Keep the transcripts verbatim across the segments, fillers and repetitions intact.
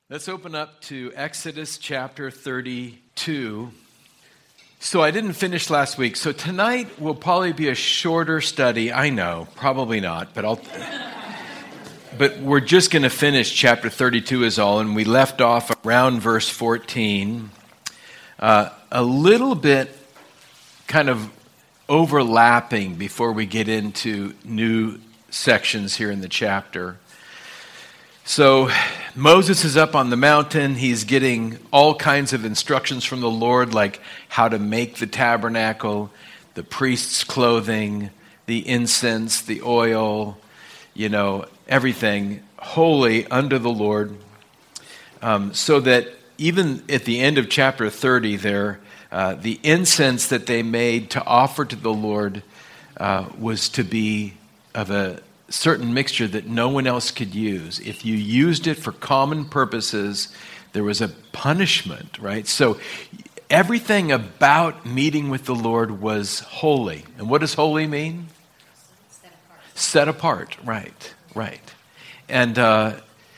Let's open up to Exodus chapter thirty-two. So I didn't finish last week, so tonight will probably be a shorter study. I know, probably not, but I'll. But we're just going to finish chapter thirty-two is all, and we left off around verse fourteen. Uh, a little bit kind of overlapping before we get into new sections here in the chapter. So Moses is up on the mountain. He's getting all kinds of instructions from the Lord, like how to make the tabernacle, the priest's clothing, the incense, the oil, you know, everything holy under the Lord. Um, so that even at the end of chapter thirty there, uh, the incense that they made to offer to the Lord uh, was to be of a certain mixture that no one else could use. If you used it for common purposes, there was a punishment, right? So everything about meeting with the Lord was holy. And what does holy mean? Set apart. Set apart, right, right. And uh,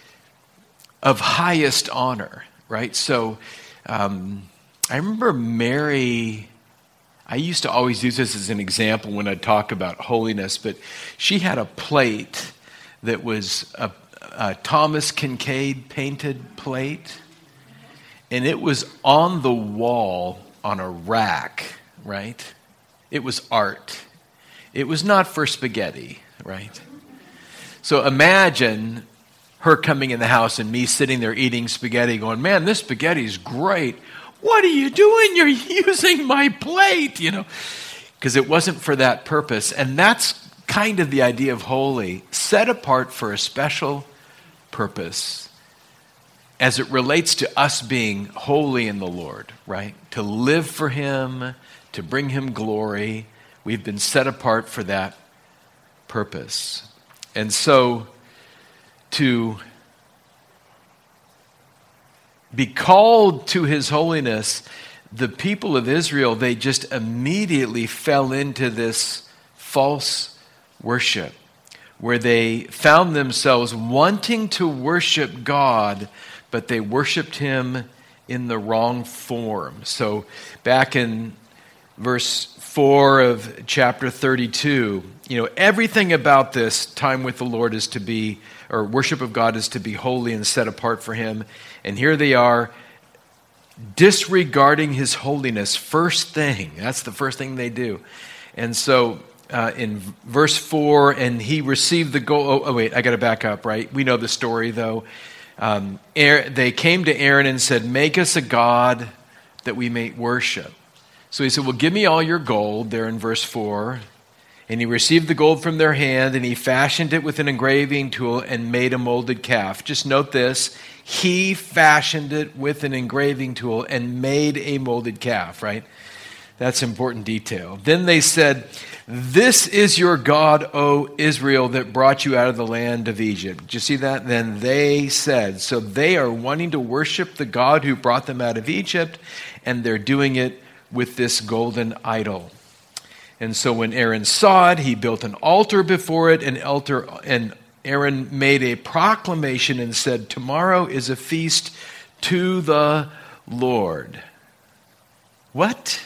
of highest honor, right? So um, I remember Mary... I used to always use this as an example when I talk about holiness, but she had a plate that was a, a Thomas Kinkade painted plate, and it was on the wall on a rack, right? It was art. It was not for spaghetti, right? So imagine her coming in the house and me sitting there eating spaghetti going, man, this spaghetti is great. What are you doing? You're using my plate, you know, because it wasn't for that purpose. And that's kind of the idea of holy, set apart for a special purpose as it relates to us being holy in the Lord, right? To live for Him, to bring Him glory. We've been set apart for that purpose. And so to be called to His holiness, the people of Israel, they just immediately fell into this false worship where they found themselves wanting to worship God, but they worshiped Him in the wrong form. So back in verse four of chapter thirty-two, you know, everything about this time with the Lord is to be, or worship of God is to be holy and set apart for Him. And here they are disregarding His holiness. First thing, that's the first thing they do. And so uh, in verse four, and he received the gold. Oh, oh wait, I got to back up, right? We know the story though. Um, Aaron, they came to Aaron and said, make us a god that we may worship. So he said, well, give me all your gold there in verse four. And he received the gold from their hand, and he fashioned it with an engraving tool and made a molded calf. Just note this. He fashioned it with an engraving tool and made a molded calf, right? That's important detail. Then they said, this is your God, O Israel, that brought you out of the land of Egypt. Did you see that? Then they said, so they are wanting to worship the God who brought them out of Egypt, and they're doing it with this golden idol. And so when Aaron saw it, he built an altar before it, and altar, and Aaron made a proclamation and said, tomorrow is a feast to the Lord. What?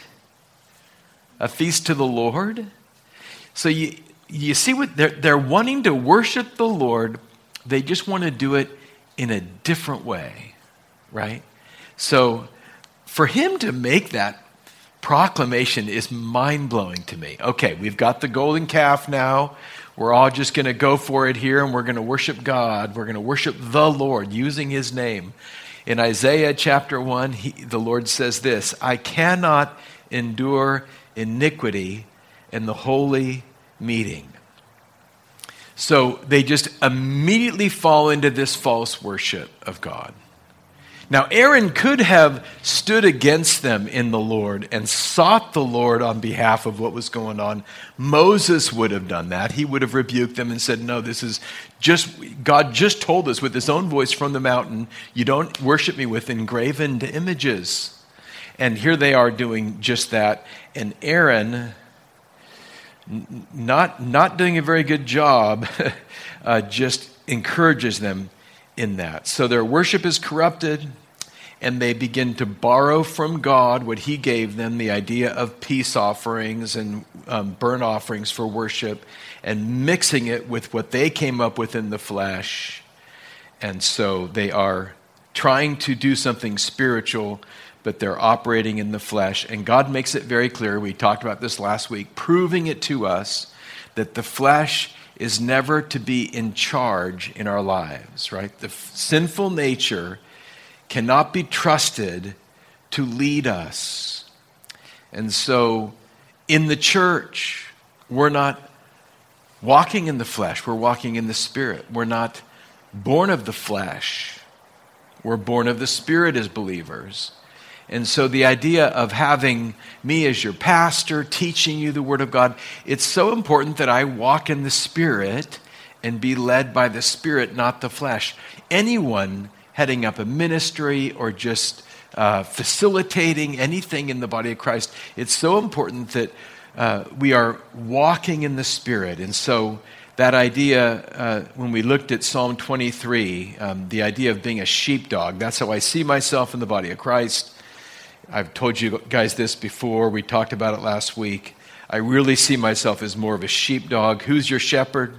A feast to the Lord? So you you see what they're they're wanting to worship the Lord. They just want to do it in a different way, right? So for him to make that proclamation is mind-blowing to me. Okay, we've got the golden calf now. We're all just going to go for it here, and we're going to worship God. We're going to worship the Lord using His name. In Isaiah chapter one, he, the Lord says this, I cannot endure iniquity in the holy meeting. So they just immediately fall into this false worship of God. Now, Aaron could have stood against them in the Lord and sought the Lord on behalf of what was going on. Moses would have done that. He would have rebuked them and said, no, this is just, God just told us with His own voice from the mountain, you don't worship me with engraven images. And here they are doing just that. And Aaron, not, not doing a very good job, uh, just encourages them in that. So their worship is corrupted, and they begin to borrow from God what he gave them, the idea of peace offerings and um, burnt offerings for worship, and mixing it with what they came up with in the flesh. And so they are trying to do something spiritual, but they're operating in the flesh. And God makes it very clear, we talked about this last week, proving it to us that the flesh is never to be in charge in our lives, right? The f- sinful nature cannot be trusted to lead us. And so in the church, we're not walking in the flesh, we're walking in the Spirit. We're not born of the flesh, we're born of the Spirit as believers. And so the idea of having me as your pastor, teaching you the Word of God, it's so important that I walk in the Spirit and be led by the Spirit, not the flesh. Anyone heading up a ministry or just uh, facilitating anything in the body of Christ, it's so important that uh, we are walking in the Spirit. And so that idea, uh, when we looked at Psalm twenty-three, um, the idea of being a sheepdog, that's how I see myself in the body of Christ. I've told you guys this before. We talked about it last week. I really see myself as more of a sheepdog. Who's your shepherd?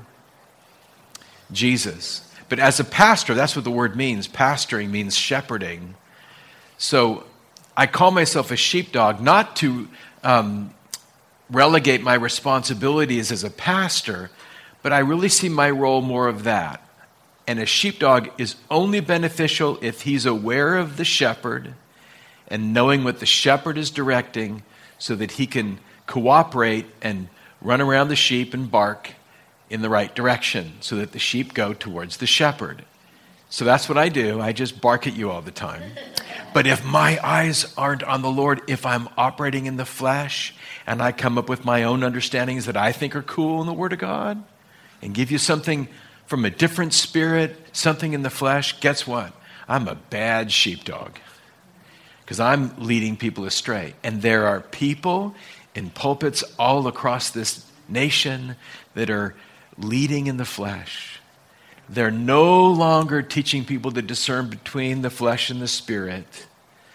Jesus. But as a pastor, that's what the word means. Pastoring means shepherding. So I call myself a sheepdog, not to um, relegate my responsibilities as a pastor, but I really see my role more of that. And a sheepdog is only beneficial if he's aware of the shepherd and knowing what the shepherd is directing so that he can cooperate and run around the sheep and bark in the right direction so that the sheep go towards the shepherd. So that's what I do. I just bark at you all the time. But if my eyes aren't on the Lord, if I'm operating in the flesh and I come up with my own understandings that I think are cool in the Word of God and give you something from a different spirit, something in the flesh, guess what? I'm a bad sheepdog because I'm leading people astray. And there are people in pulpits all across this nation that are leading in the flesh. They're no longer teaching people to discern between the flesh and the Spirit.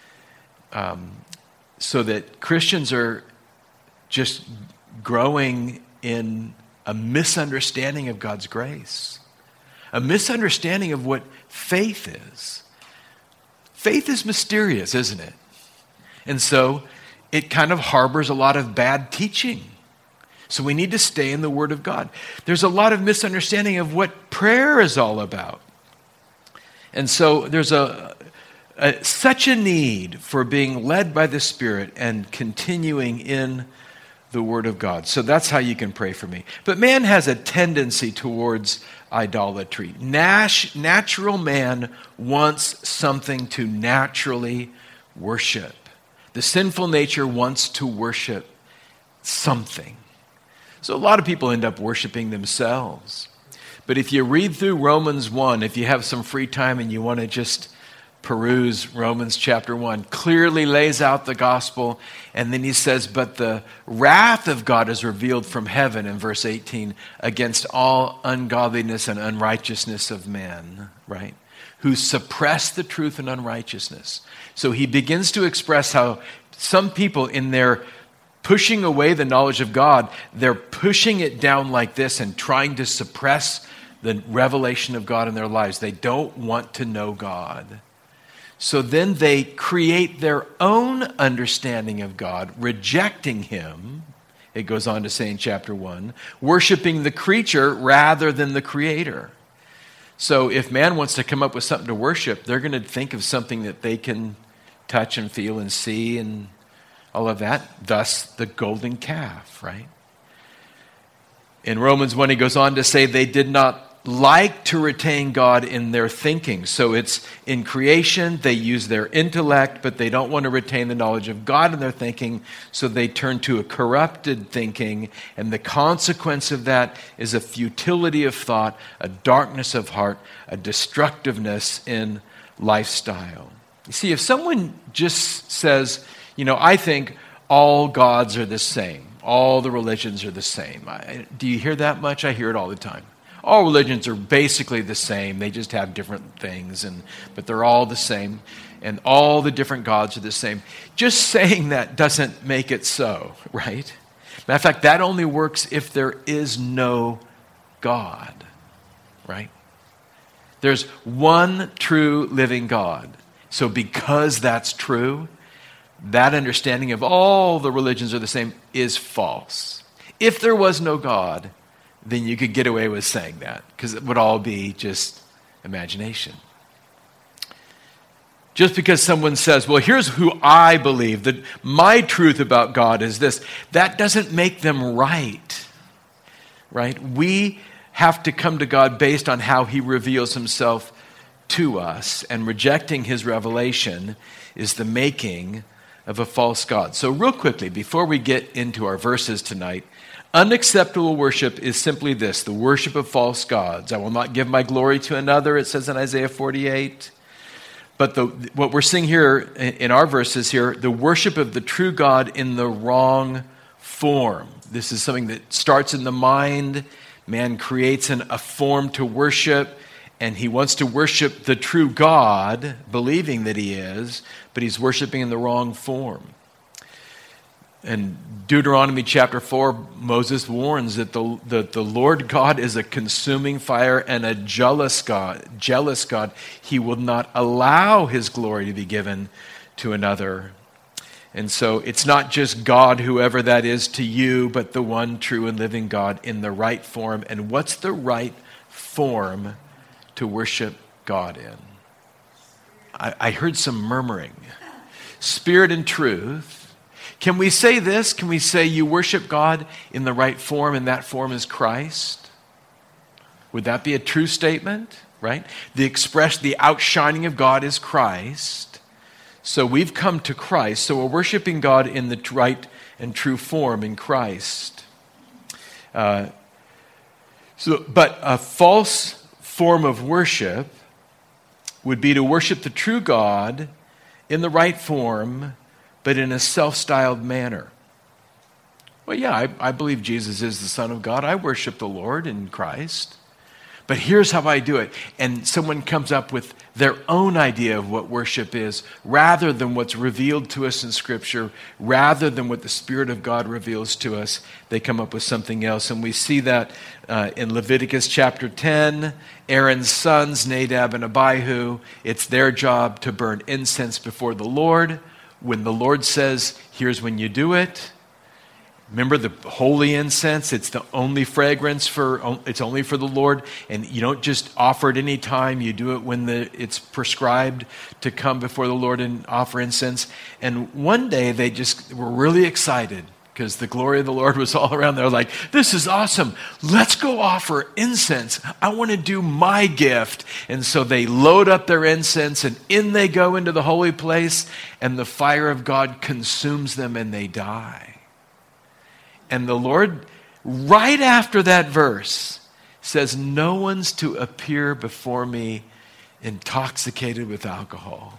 Um, so that Christians are just growing in a misunderstanding of God's grace. A misunderstanding of what faith is. Faith is mysterious, isn't it? And so it kind of harbors a lot of bad teaching. So we need to stay in the Word of God. There's a lot of misunderstanding of what prayer is all about. And so there's a, a such a need for being led by the Spirit and continuing in the Word of God. So that's how you can pray for me. But man has a tendency towards idolatry. Nash, natural man wants something to naturally worship. The sinful nature wants to worship something. So a lot of people end up worshiping themselves. But if you read through Romans one, if you have some free time and you want to just peruse Romans chapter one, clearly lays out the gospel. And then he says, but the wrath of God is revealed from heaven in verse eighteen against all ungodliness and unrighteousness of men, right? Who suppress the truth in unrighteousness. So he begins to express how some people in their pushing away the knowledge of God, they're pushing it down like this and trying to suppress the revelation of God in their lives. They don't want to know God. So then they create their own understanding of God, rejecting Him, it goes on to say in chapter one, worshiping the creature rather than the Creator. So if man wants to come up with something to worship, they're going to think of something that they can touch and feel and see and all of that, thus the golden calf, right? In Romans one, he goes on to say they did not like to retain God in their thinking. So it's in creation, they use their intellect, but they don't want to retain the knowledge of God in their thinking, so they turn to a corrupted thinking, and the consequence of that is a futility of thought, a darkness of heart, a destructiveness in lifestyle. You see, if someone just says, you know, I think all gods are the same. All the religions are the same. I, do you hear that much? I hear it all the time. All religions are basically the same. They just have different things, and but they're all the same. And all the different gods are the same. Just saying that doesn't make it so, right? Matter of fact, that only works if there is no God, right? There's one true living God. So because that's true, that understanding of all the religions are the same is false. If there was no God, then you could get away with saying that, because it would all be just imagination. Just because someone says, well, here's who I believe, that my truth about God is this, that doesn't make them right, right? We have to come to God based on how he reveals himself to us, and rejecting his revelation is the making of a false God. So real quickly, before we get into our verses tonight, unacceptable worship is simply this, the worship of false gods. I will not give my glory to another, it says in Isaiah forty-eight. But the, what we're seeing here in our verses here, the worship of the true God in the wrong form. This is something that starts in the mind. Man creates an, a form to worship, and he wants to worship the true God, believing that he is, but he's worshiping in the wrong form. In Deuteronomy chapter four, Moses warns that the, the, the Lord God is a consuming fire and a jealous God. Jealous God. He will not allow his glory to be given to another. And so it's not just God, whoever that is to you, but the one true and living God in the right form. And what's the right form to worship God in? I, I heard some murmuring. Spirit and truth. Can we say this? Can we say you worship God in the right form, and that form is Christ? Would that be a true statement, right? The express, the outshining of God is Christ. So we've come to Christ. So we're worshiping God in the right and true form in Christ. Uh, so, but a false form of worship would be to worship the true God in the right form, but in a self-styled manner. Well, yeah, I, I believe Jesus is the Son of God. I worship the Lord in Christ. But here's how I do it. And someone comes up with their own idea of what worship is, rather than what's revealed to us in Scripture, rather than what the Spirit of God reveals to us. They come up with something else. And we see that uh, in Leviticus chapter ten, Aaron's sons, Nadab and Abihu, it's their job to burn incense before the Lord. When the Lord says, here's when you do it, remember the holy incense, it's the only fragrance for, it's only for the Lord, and you don't just offer it any time, you do it when the, it's prescribed to come before the Lord and offer incense. And one day they just were really excited because the glory of the Lord was all around. They were like, this is awesome. Let's go offer incense. I want to do my gift. And so they load up their incense, and in they go into the holy place, and the fire of God consumes them and they die. And the Lord, right after that verse, says, no one's to appear before me intoxicated with alcohol.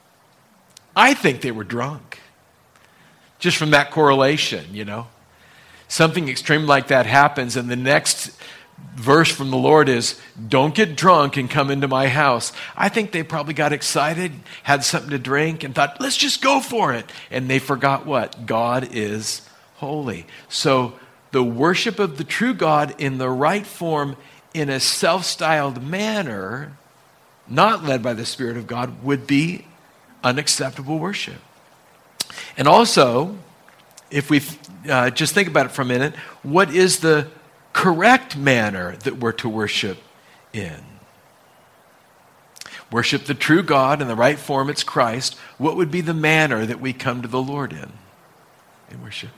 I think they were drunk. Just from that correlation, you know. Something extreme like that happens, and the next verse from the Lord is, don't get drunk and come into my house. I think they probably got excited, had something to drink, and thought, let's just go for it. And they forgot what? God is holy. So the worship of the true God in the right form, in a self-styled manner, not led by the Spirit of God, would be unacceptable worship. And also, if we uh, just think about it for a minute, what is the correct manner that we're to worship in? Worship the true God in the right form, it's Christ. What would be the manner that we come to the Lord in? In worship.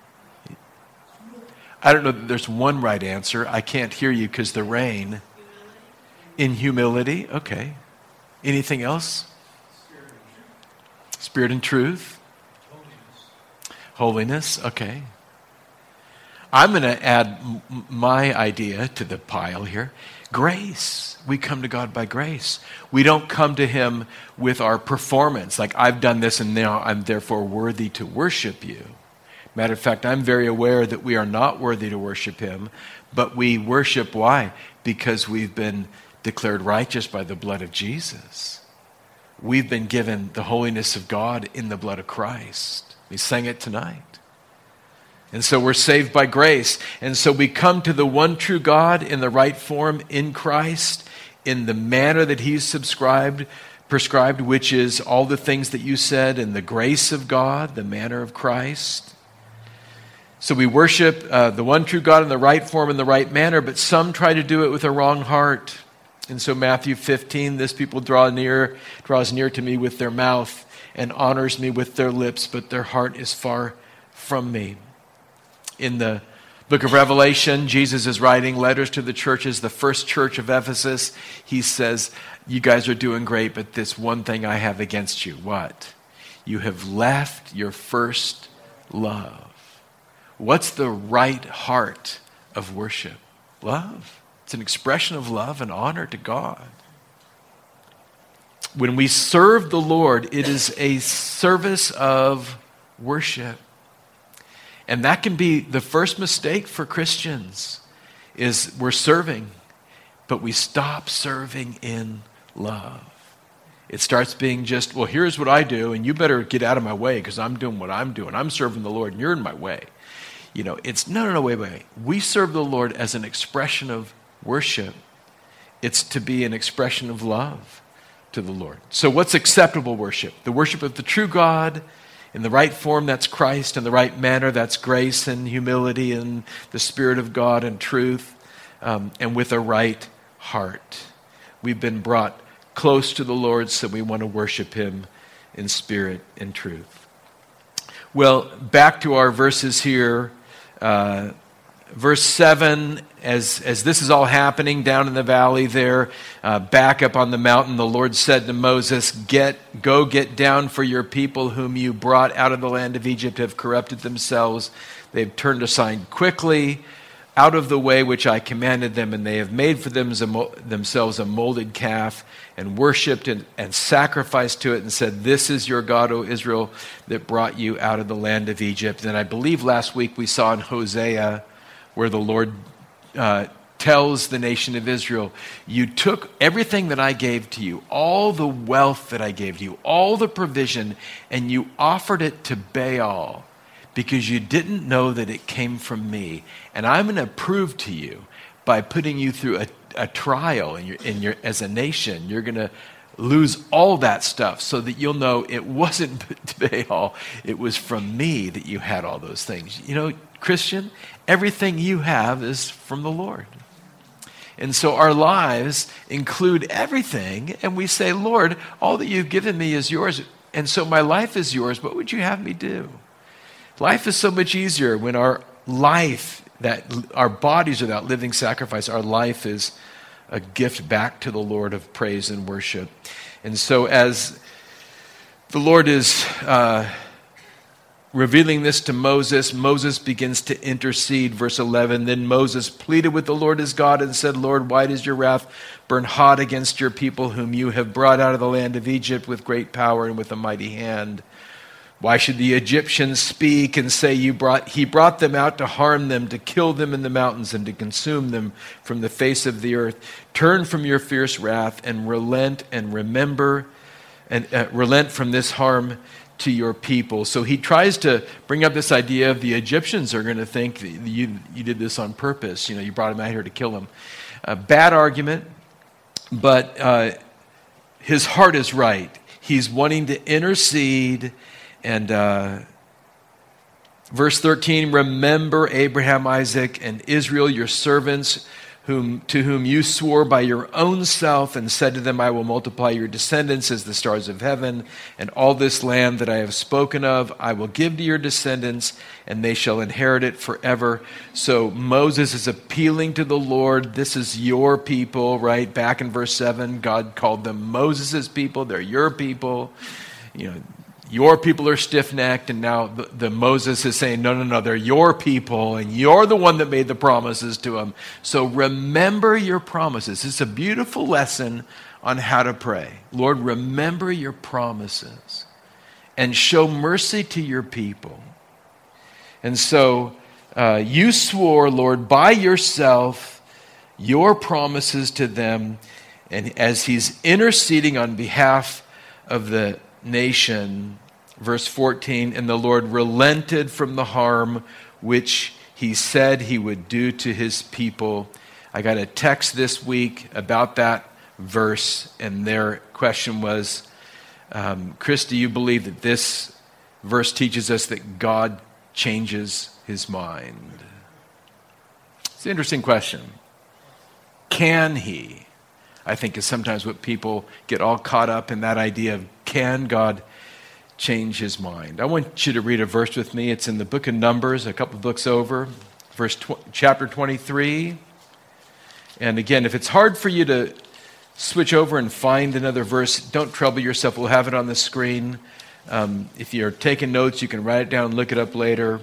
I don't know that there's one right answer. I can't hear you because the rain. In humility, okay. Anything else? Spirit and truth. Holiness, okay. I'm going to add m- my idea to the pile here. Grace. We come to God by grace. We don't come to him with our performance, like I've done this and now I'm therefore worthy to worship you. Matter of fact, I'm very aware that we are not worthy to worship him, But we worship, why? Because we've been declared righteous by the blood of Jesus. We've been given the holiness of God in the blood of Christ. We sang it tonight. And so we're saved by grace. And so we come to the one true God in the right form in Christ, in the manner that he's subscribed, prescribed, which is all the things that you said, in the grace of God, the manner of Christ. So we worship uh, the one true God in the right form, in the right manner, but some try to do it with a wrong heart. And so Matthew fifteen, this people draw near, draws near to me with their mouth and honors me with their lips, but their heart is far from me. In the book of Revelation, Jesus is writing letters to the churches. The first church of Ephesus, he says, you guys are doing great, but this one thing I have against you. What? You have left your first love. What's the right heart of worship? Love. It's an expression of love and honor to God. When we serve the Lord, it is a service of worship. And that can be the first mistake for Christians, is we're serving, but we stop serving in love. It starts being just, well, here's what I do, and you better get out of my way because I'm doing what I'm doing. I'm serving the Lord, and you're in my way. You know, it's, no, no, no, wait, wait, wait. We serve the Lord as an expression of worship. It's to be an expression of love to the Lord. So what's acceptable worship? The worship of the true God, in the right form, that's Christ. In the right manner, that's grace and humility and the Spirit of God and truth, um, and with a right heart. We've been brought close to the Lord, so we want to worship him in spirit and truth. Well, back to our verses here. Uh, verse seven, as, as this is all happening down in the valley there, uh, back up on the mountain, the Lord said to Moses, "Get, go get down, for your people whom you brought out of the land of Egypt have corrupted themselves. They've turned aside quickly out of the way which I commanded them, and they have made for them themselves a molded calf and worshipped and, and sacrificed to it and said, 'This is your God, O Israel, that brought you out of the land of Egypt.'" And I believe last week we saw in Hosea where the Lord uh, tells the nation of Israel, you took everything that I gave to you, all the wealth that I gave to you, all the provision, and you offered it to Baal because you didn't know that it came from me. And I'm going to prove to you by putting you through a, a trial in your, in your, as a nation. You're going to lose all that stuff so that you'll know it wasn't Baal, it was from me that you had all those things. You know, Christian, everything you have is from the Lord. And so our lives include everything, and we say, Lord, all that you've given me is yours, and so my life is yours. What would you have me do? Life is so much easier when our life, that our bodies are that living sacrifice. Our life is a gift back to the Lord of praise and worship. And so as the Lord is uh, revealing this to Moses, Moses begins to intercede. Verse eleven, then Moses pleaded with the Lord his God and said, "Lord, why does your wrath burn hot against your people whom you have brought out of the land of Egypt with great power and with a mighty hand? Why should the Egyptians speak and say you brought, he brought them out to harm them, to kill them in the mountains and to consume them from the face of the earth? Turn from your fierce wrath and relent and remember and uh, relent from this harm to your people." So he tries to bring up this idea of the Egyptians are going to think that you, you did this on purpose. You know, you brought them out here to kill them. A bad argument, but uh, his heart is right. He's wanting to intercede. And uh, verse thirteen, remember Abraham, Isaac, and Israel, your servants, whom to whom you swore by your own self and said to them, I will multiply your descendants as the stars of heaven, and all this land that I have spoken of I will give to your descendants, and they shall inherit it forever. So Moses is appealing to the Lord. This is your people, right? Back in verse seven, God called them Moses' people. They're your people. You know, your people are stiff-necked, and now the, the Moses is saying, no, no, no, they're your people, and you're the one that made the promises to them. So remember your promises. It's a beautiful lesson on how to pray. Lord, remember your promises and show mercy to your people. And so Uh, you swore, Lord, by yourself, your promises to them. And as he's interceding on behalf of the nation, verse fourteen, and the Lord relented from the harm which he said he would do to his people. I got a text this week about that verse, and their question was, um, Chris, do you believe that this verse teaches us that God changes his mind? It's an interesting question. Can he? I think is sometimes what people get all caught up in, that idea of, can God change his mind? I want you to read a verse with me. It's in the book of Numbers, a couple books over, verse tw- chapter twenty-three. And again, if it's hard for you to switch over and find another verse, don't trouble yourself. We'll have it on the screen. Um, if you're taking notes, you can write it down and look it up later.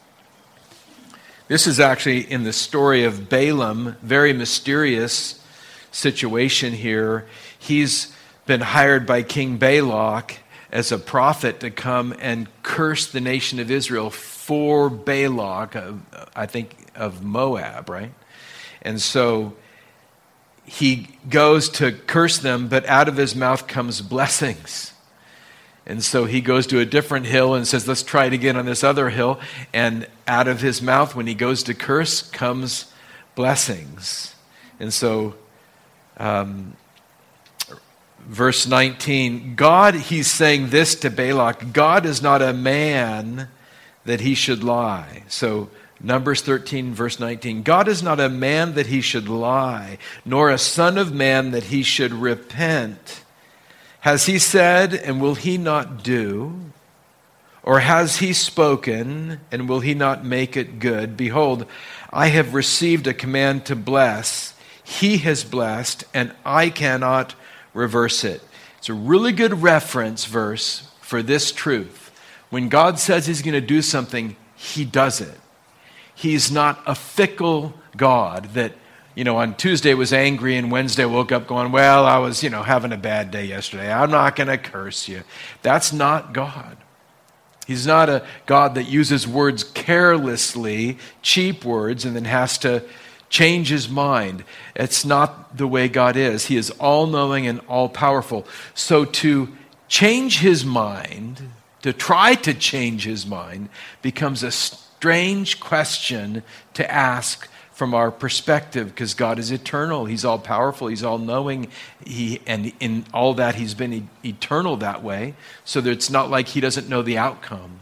This is actually in the story of Balaam, very mysterious situation here. He's been hired by King Balak as a prophet to come and curse the nation of Israel for Balak, uh, I think of Moab, right? And so he goes to curse them, but out of his mouth comes blessings. And so he goes to a different hill and says, let's try it again on this other hill. And out of his mouth, when he goes to curse, comes blessings. And so, um, verse nineteen, God, he's saying this to Balak, God is not a man that he should lie. So Numbers thirteen, verse nineteen, God is not a man that he should lie, nor a son of man that he should repent. Has he said, and will he not do? Or has he spoken, and will he not make it good? Behold, I have received a command to bless. He has blessed, and I cannot reverse it. It's a really good reference verse for this truth. When God says he's going to do something, he does it. He's not a fickle God that, you know, on Tuesday was angry and Wednesday woke up going, well, I was, you know, having a bad day yesterday. I'm not going to curse you. That's not God. He's not a God that uses words carelessly, cheap words, and then has to change his mind. It's not the way God is. He is all-knowing and all-powerful. So to change his mind, to try to change his mind, becomes a strange question to ask from our perspective, because God is eternal. He's all-powerful. He's all-knowing. He, and in all that, he's been e- eternal that way, so that it's not like he doesn't know the outcome.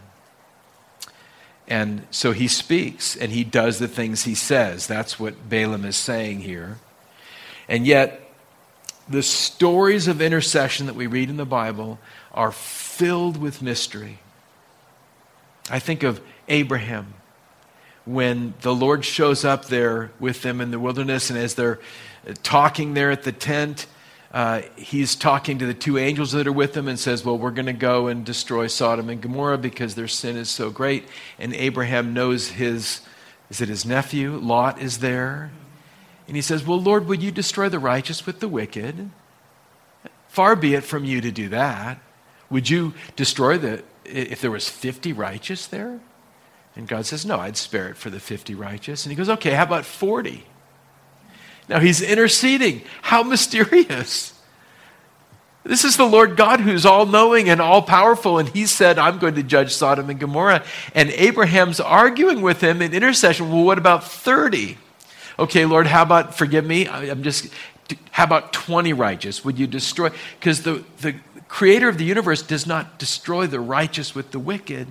And so he speaks, and he does the things he says. That's what Balaam is saying here. And yet, the stories of intercession that we read in the Bible are filled with mystery. I think of Abraham, when the Lord shows up there with them in the wilderness, and as they're talking there at the tent, uh, he's talking to the two angels that are with them and says, well, we're going to go and destroy Sodom and Gomorrah because their sin is so great. And Abraham knows his, is it his nephew? Lot is there. And he says, well, Lord, would you destroy the righteous with the wicked? Far be it from you to do that. Would you destroy the, if there was fifty righteous there? And God says, no, I'd spare it for the fifty righteous. And he goes, okay, how about forty? Now he's interceding. How mysterious. This is the Lord God who's all-knowing and all-powerful, and he said, I'm going to judge Sodom and Gomorrah. And Abraham's arguing with him in intercession, well, what about thirty? Okay, Lord, how about, forgive me, I'm just, how about twenty righteous? Would you destroy? Because the, the creator of the universe does not destroy the righteous with the wicked.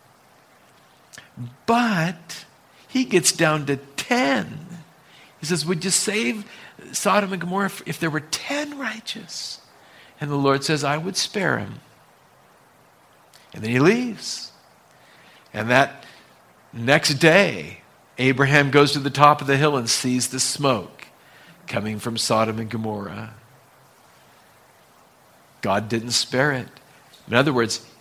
But he gets down to ten. He says, would you save Sodom and Gomorrah if there were ten righteous? And the Lord says, I would spare him. And then he leaves. And that next day, Abraham goes to the top of the hill and sees the smoke coming from Sodom and Gomorrah. God didn't spare it. In other words,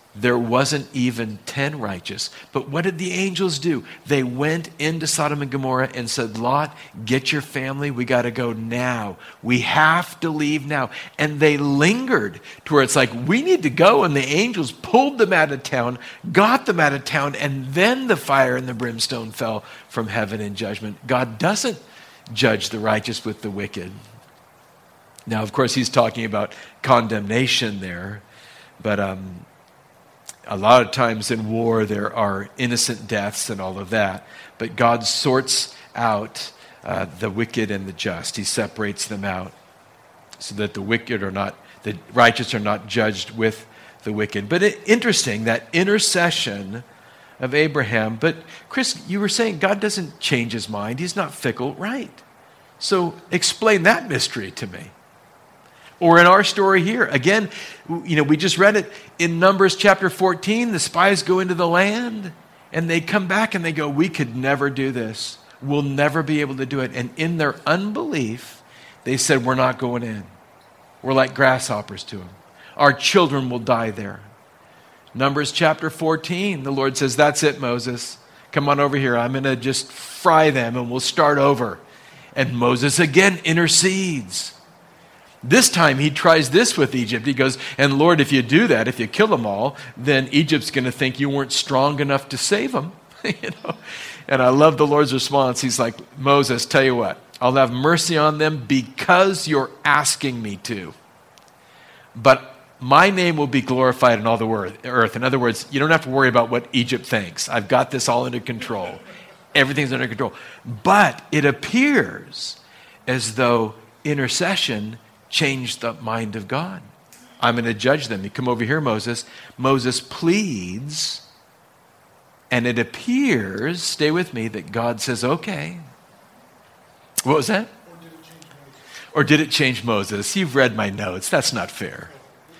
There wasn't even ten righteous. But what did the angels do? They went into Sodom and Gomorrah and said, Lot, get your family. We got to go now. We have to leave now. And they lingered to where it's like, we need to go. And the angels pulled them out of town, got them out of town, and then the fire and the brimstone fell from heaven in judgment. God doesn't judge the righteous with the wicked. Now, of course, he's talking about condemnation there. But, um, a lot of times in war, there are innocent deaths and all of that. But God sorts out uh, the wicked and the just. He separates them out so that the wicked are not, the righteous are not judged with the wicked. But it, interesting, that intercession of Abraham. But Chris, you were saying God doesn't change his mind. He's not fickle, right? So explain that mystery to me. Or in our story here, again, you know, we just read it in Numbers chapter fourteen. The spies go into the land and they come back and they go, we could never do this. We'll never be able to do it. And in their unbelief, they said, we're not going in. We're like grasshoppers to them. Our children will die there. Numbers chapter fourteen, the Lord says, that's it, Moses. Come on over here. I'm going to just fry them and we'll start over. And Moses again intercedes. This time he tries this with Egypt. He goes, and Lord, if you do that, if you kill them all, then Egypt's going to think you weren't strong enough to save them. you know? And I love the Lord's response. He's like, Moses, tell you what, I'll have mercy on them because you're asking me to. But my name will be glorified in all the earth. In other words, you don't have to worry about what Egypt thinks. I've got this all under control. Everything's under control. But it appears as though intercession changed the mind of God. I'm going to judge them. You come over here, Moses. Moses pleads, and it appears, stay with me, that God says, okay. What was that? Or did it change Moses? You've read my notes. That's not fair.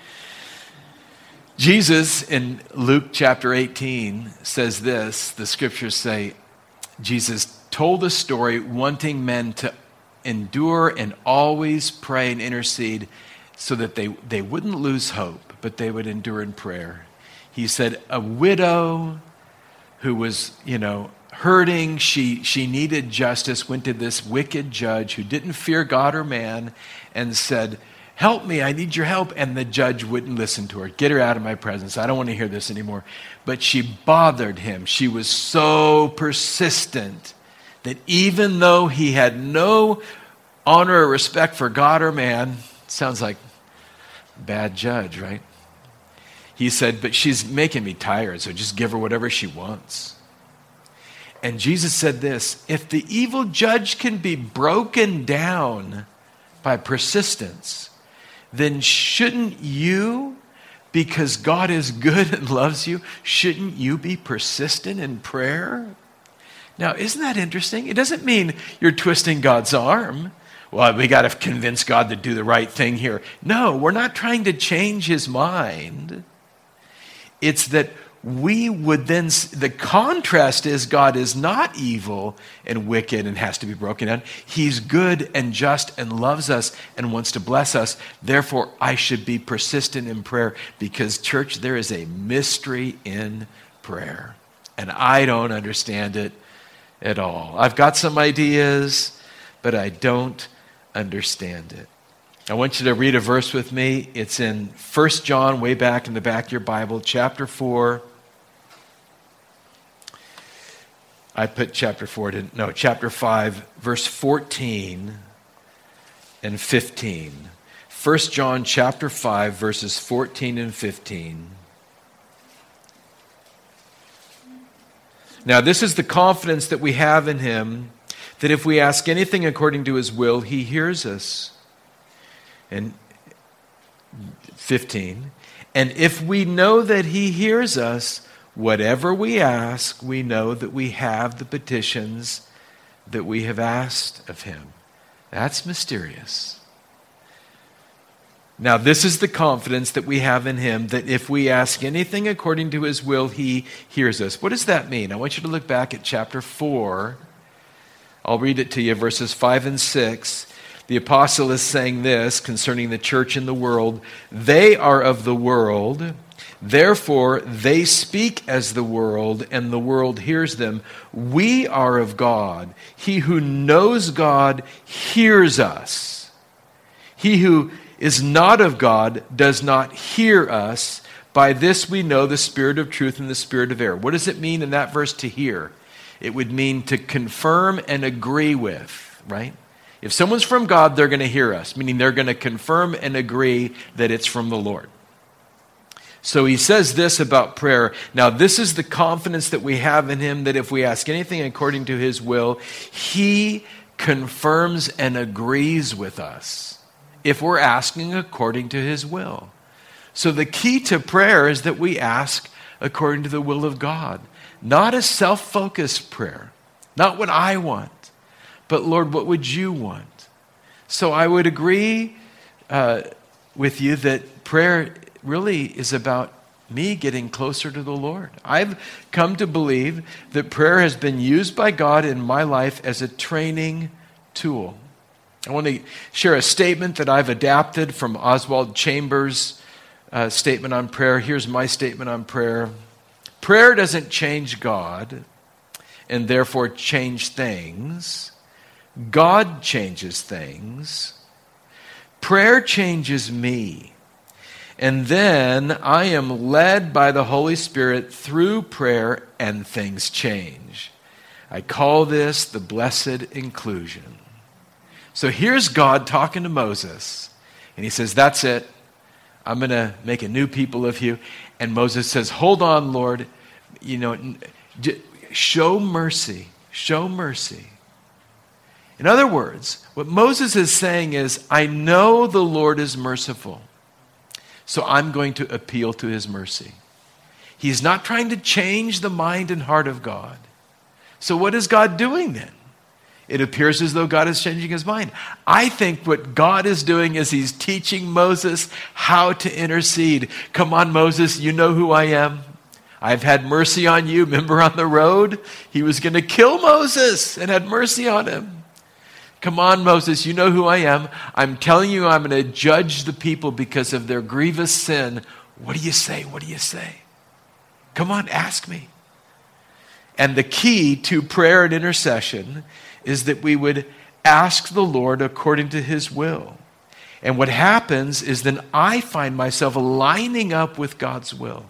Jesus in Luke chapter eighteen says this. The scriptures say, Jesus told a story wanting men to endure and always pray and intercede so that they, they wouldn't lose hope, but they would endure in prayer. He said, a widow who was, you know, hurting, she, she needed justice, went to this wicked judge who didn't fear God or man and said, help me, I need your help. And the judge wouldn't listen to her. Get her out of my presence. I don't want to hear this anymore. But she bothered him. She was so persistent that even though he had no honor or respect for God or man, sounds like bad judge, right? He said, but she's making me tired, so just give her whatever she wants. And Jesus said this, if the evil judge can be broken down by persistence, then shouldn't you, because God is good and loves you, shouldn't you be persistent in prayer? Now, isn't that interesting? It doesn't mean you're twisting God's arm. Well, we got to convince God to do the right thing here. No, we're not trying to change his mind. It's that we would then, the contrast is God is not evil and wicked and has to be broken down. He's good and just and loves us and wants to bless us. Therefore, I should be persistent in prayer because, church, there is a mystery in prayer. And I don't understand it at all. I've got some ideas, but I don't understand it. I want you to read a verse with me. It's in First John, way back in the back of your Bible, chapter four. I put chapter four, didn't, no, chapter five, verse fourteen and fifteen. First John chapter five, verses fourteen and fifteen. Now, this is the confidence that we have in him, that if we ask anything according to his will, he hears us. And fifteen, and if we know that he hears us, whatever we ask, we know that we have the petitions that we have asked of him. That's mysterious. Now, this is the confidence that we have in him, that if we ask anything according to his will, he hears us. What does that mean? I want you to look back at chapter four. I'll read it to you, verses five and six. The apostle is saying this concerning the church in the world. They are of the world. Therefore, they speak as the world, and the world hears them. We are of God. He who knows God hears us. He who is not of God does not hear us. By this we know the spirit of truth and the spirit of error. What does it mean in that verse to hear? It would mean to confirm and agree with, right? If someone's from God, they're going to hear us, meaning they're going to confirm and agree that it's from the Lord. So he says this about prayer. Now, this is the confidence that we have in him, that if we ask anything according to his will, he confirms and agrees with us if we're asking according to his will. So the key to prayer is that we ask according to the will of God. Not a self-focused prayer. Not what I want. But Lord, what would you want? So I would agree uh, with you that prayer really is about me getting closer to the Lord. I've come to believe that prayer has been used by God in my life as a training tool. I want to share a statement that I've adapted from Oswald Chambers' uh, statement on prayer. Here's my statement on prayer. Prayer doesn't change God and therefore change things. God changes things. Prayer changes me. And then I am led by the Holy Spirit through prayer and things change. I call this the blessed inclusion. So here's God talking to Moses. And he says, that's it. I'm going to make a new people of you. And Moses says, hold on, Lord. You know, show mercy. Show mercy. In other words, what Moses is saying is, I know the Lord is merciful. So I'm going to appeal to his mercy. He's not trying to change the mind and heart of God. So what is God doing then? It appears as though God is changing his mind. I think what God is doing is he's teaching Moses how to intercede. Come on, Moses, you know who I am. I've had mercy on you. Remember on the road? He was going to kill Moses and had mercy on him. Come on, Moses, you know who I am. I'm telling you I'm going to judge the people because of their grievous sin. What do you say? What do you say? Come on, ask me. And the key to prayer and intercession is that we would ask the Lord according to his will. And what happens is then I find myself lining up with God's will.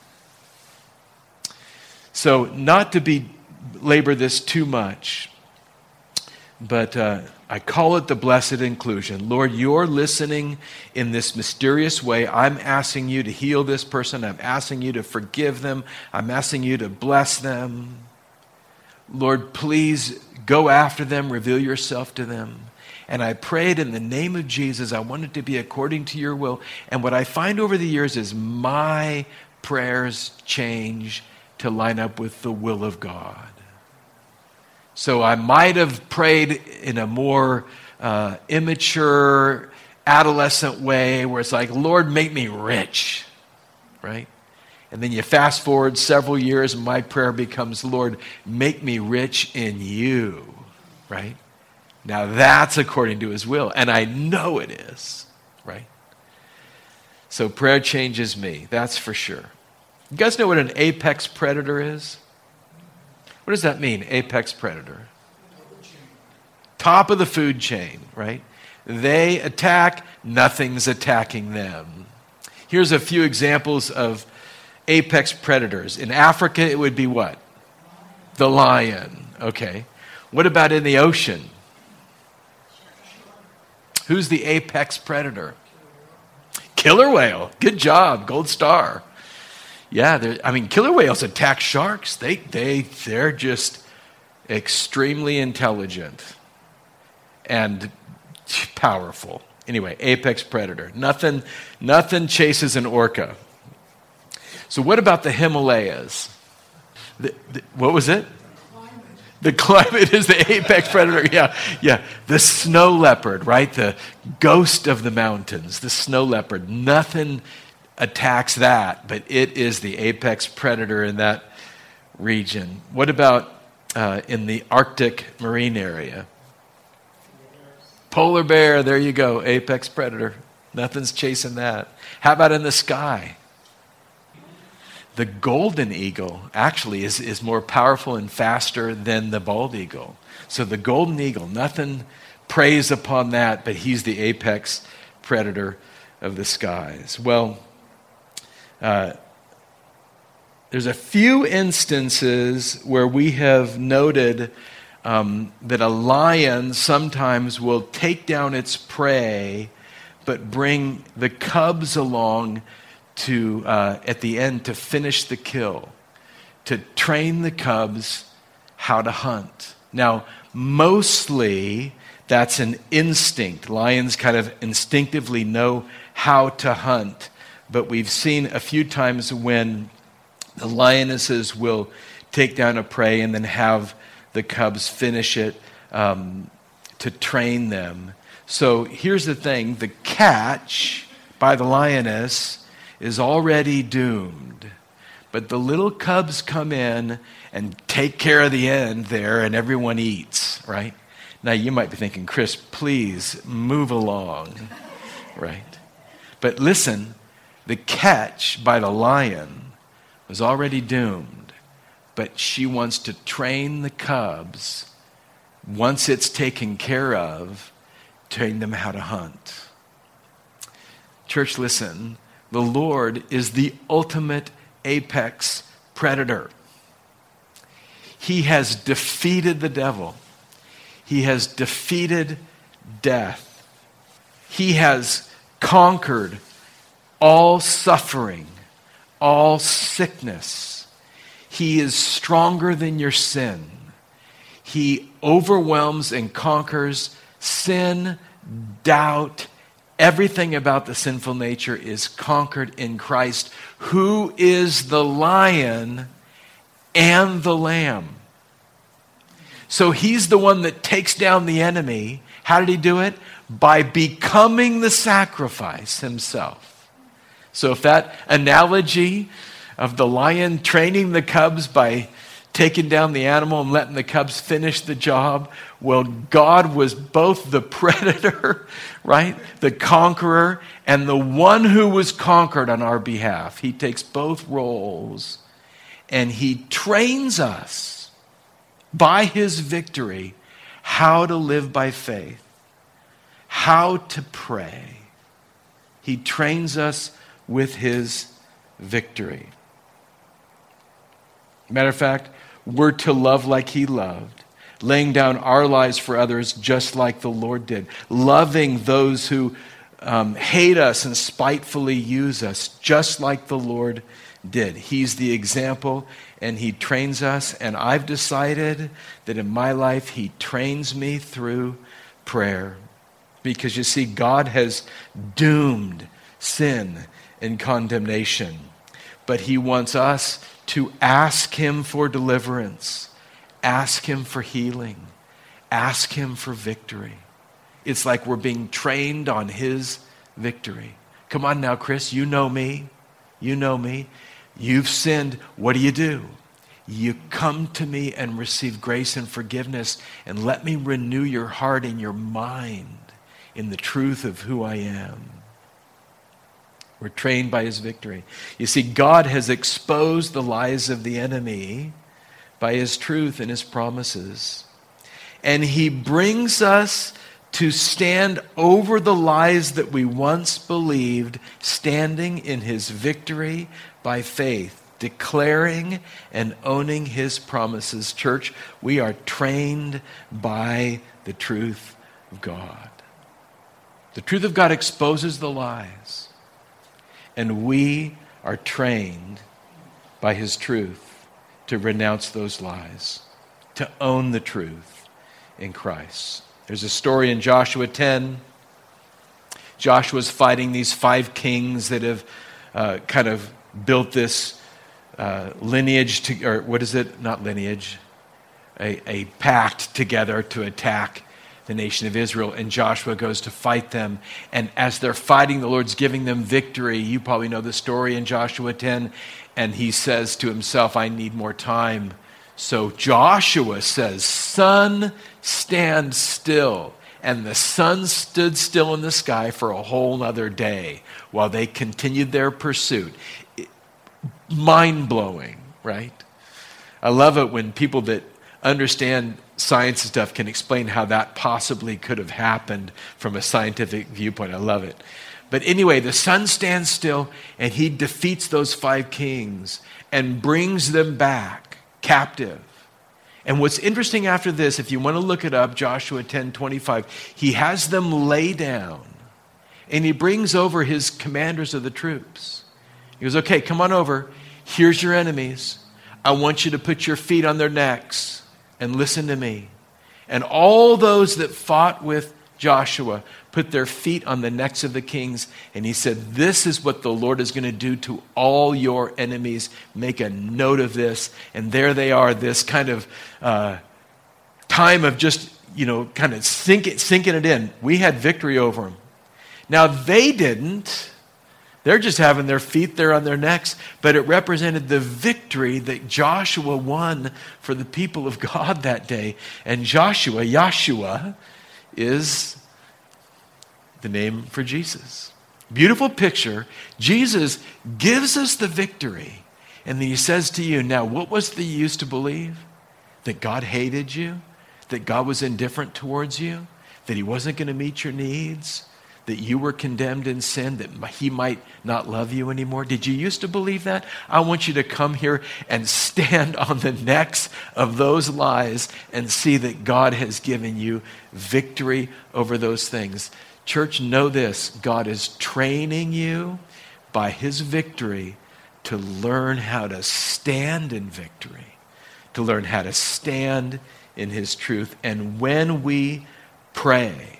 So not to be labor this too much, but uh, I call it the blessed inclusion. Lord, you're listening in this mysterious way. I'm asking you to heal this person. I'm asking you to forgive them. I'm asking you to bless them. Lord, please go after them. Reveal yourself to them. And I prayed in the name of Jesus. I want it to be according to your will. And what I find over the years is my prayers change to line up with the will of God. So I might have prayed in a more uh, immature, adolescent way where it's like, Lord, make me rich, right? And then you fast forward several years and my prayer becomes, Lord, make me rich in you, right? Now that's according to his will, and I know it is, right? So prayer changes me, that's for sure. You guys know what an apex predator is? What does that mean, apex predator? Top of the food chain, right? They attack, nothing's attacking them. Here's a few examples of apex predators. In Africa, it would be what? The lion, okay. What about in the ocean? Who's the apex predator? Killer whale. Good job, gold star. Yeah, I mean, killer whales attack sharks. They, they, they're just extremely intelligent and powerful. Anyway, apex predator. Nothing, nothing chases an orca. So what about the Himalayas? The, the, what was it? The climate is the apex predator. Yeah, yeah. The snow leopard, right? The ghost of the mountains. The snow leopard. Nothing attacks that, but it is the apex predator in that region. What about uh, in the Arctic marine area? Polar bear, there you go, apex predator. Nothing's chasing that. How about in the sky? the golden eagle actually is, is more powerful and faster than the bald eagle. So the golden eagle, nothing preys upon that, but he's the apex predator of the skies. Well, uh, there's a few instances where we have noted um, that a lion sometimes will take down its prey, but bring the cubs along to uh, at the end to finish the kill, to train the cubs how to hunt. Now, mostly that's an instinct. Lions kind of instinctively know how to hunt, but we've seen a few times when the lionesses will take down a prey and then have the cubs finish it um, to train them. So here's the thing, the catch by the lioness is already doomed. But the little cubs come in and take care of the end there, and everyone eats, right? Now you might be thinking, Chris, please move along, right? But listen, the catch by the lion was already doomed, but she wants to train the cubs, once it's taken care of, train them how to hunt. Church, listen, the Lord is the ultimate apex predator. He has defeated the devil. He has defeated death. He has conquered all suffering, all sickness. He is stronger than your sin. He overwhelms and conquers sin, doubt. Everything about the sinful nature is conquered in Christ, who is the lion and the lamb. So he's the one that takes down the enemy. How did he do it? By becoming the sacrifice himself. So if that analogy of the lion training the cubs by taking down the animal and letting the cubs finish the job, well, God was both the predator, right? The conqueror, and the one who was conquered on our behalf. He takes both roles, and he trains us by his victory how to live by faith, how to pray. He trains us with his victory. Matter of fact, we're to love like he loved, laying down our lives for others just like the Lord did, loving those who um, hate us and spitefully use us just like the Lord did. He's the example, and he trains us, and I've decided that in my life he trains me through prayer, because you see, God has doomed sin and condemnation, but he wants us to ask him for deliverance, ask him for healing, ask him for victory. It's like we're being trained on his victory. Come on now, Chris, you know me. You know me. You've sinned. What do you do? You come to me and receive grace and forgiveness, and let me renew your heart and your mind in the truth of who I am. We're trained by his victory. You see, God has exposed the lies of the enemy by his truth and his promises. And he brings us to stand over the lies that we once believed, standing in his victory by faith, declaring and owning his promises. Church, we are trained by the truth of God. The truth of God exposes the lies. And we are trained by his truth to renounce those lies, to own the truth in Christ. There's a story in Joshua ten. Joshua's fighting these five kings that have uh, kind of built this uh, lineage, to, or what is it? Not lineage, a, a pact together to attack the nation of Israel, and Joshua goes to fight them. And as they're fighting, the Lord's giving them victory. You probably know the story in Joshua ten. And he says to himself, I need more time. So Joshua says, sun, stand still. And the sun stood still in the sky for a whole other day while they continued their pursuit. mind-blowing, right? I love it when people that understand science and stuff can explain how that possibly could have happened from a scientific viewpoint. I love it. But anyway, the sun stands still, and he defeats those five kings and brings them back captive. And what's interesting after this, if you want to look it up, Joshua ten twenty-five, he has them lay down, and he brings over his commanders of the troops. He goes, okay, come on over. Here's your enemies. I want you to put your feet on their necks and listen to me. And all those that fought with Joshua put their feet on the necks of the kings. And he said, this is what the Lord is going to do to all your enemies. Make a note of this. And there they are, this kind of uh, time of just, you know, kind of sink it, sinking it in. We had victory over them. Now they didn't. They're just having their feet there on their necks, but it represented the victory that Joshua won for the people of God that day. And Joshua, Yahshua, is the name for Jesus. Beautiful picture. Jesus gives us the victory, and then he says to you, now what was the use to believe? That God hated you? That God was indifferent towards you? That he wasn't going to meet your needs? That you were condemned in sin, that he might not love you anymore? Did you used to believe that? I want you to come here and stand on the necks of those lies and see that God has given you victory over those things. Church, know this. God is training you by his victory to learn how to stand in victory, to learn how to stand in his truth. And when we pray,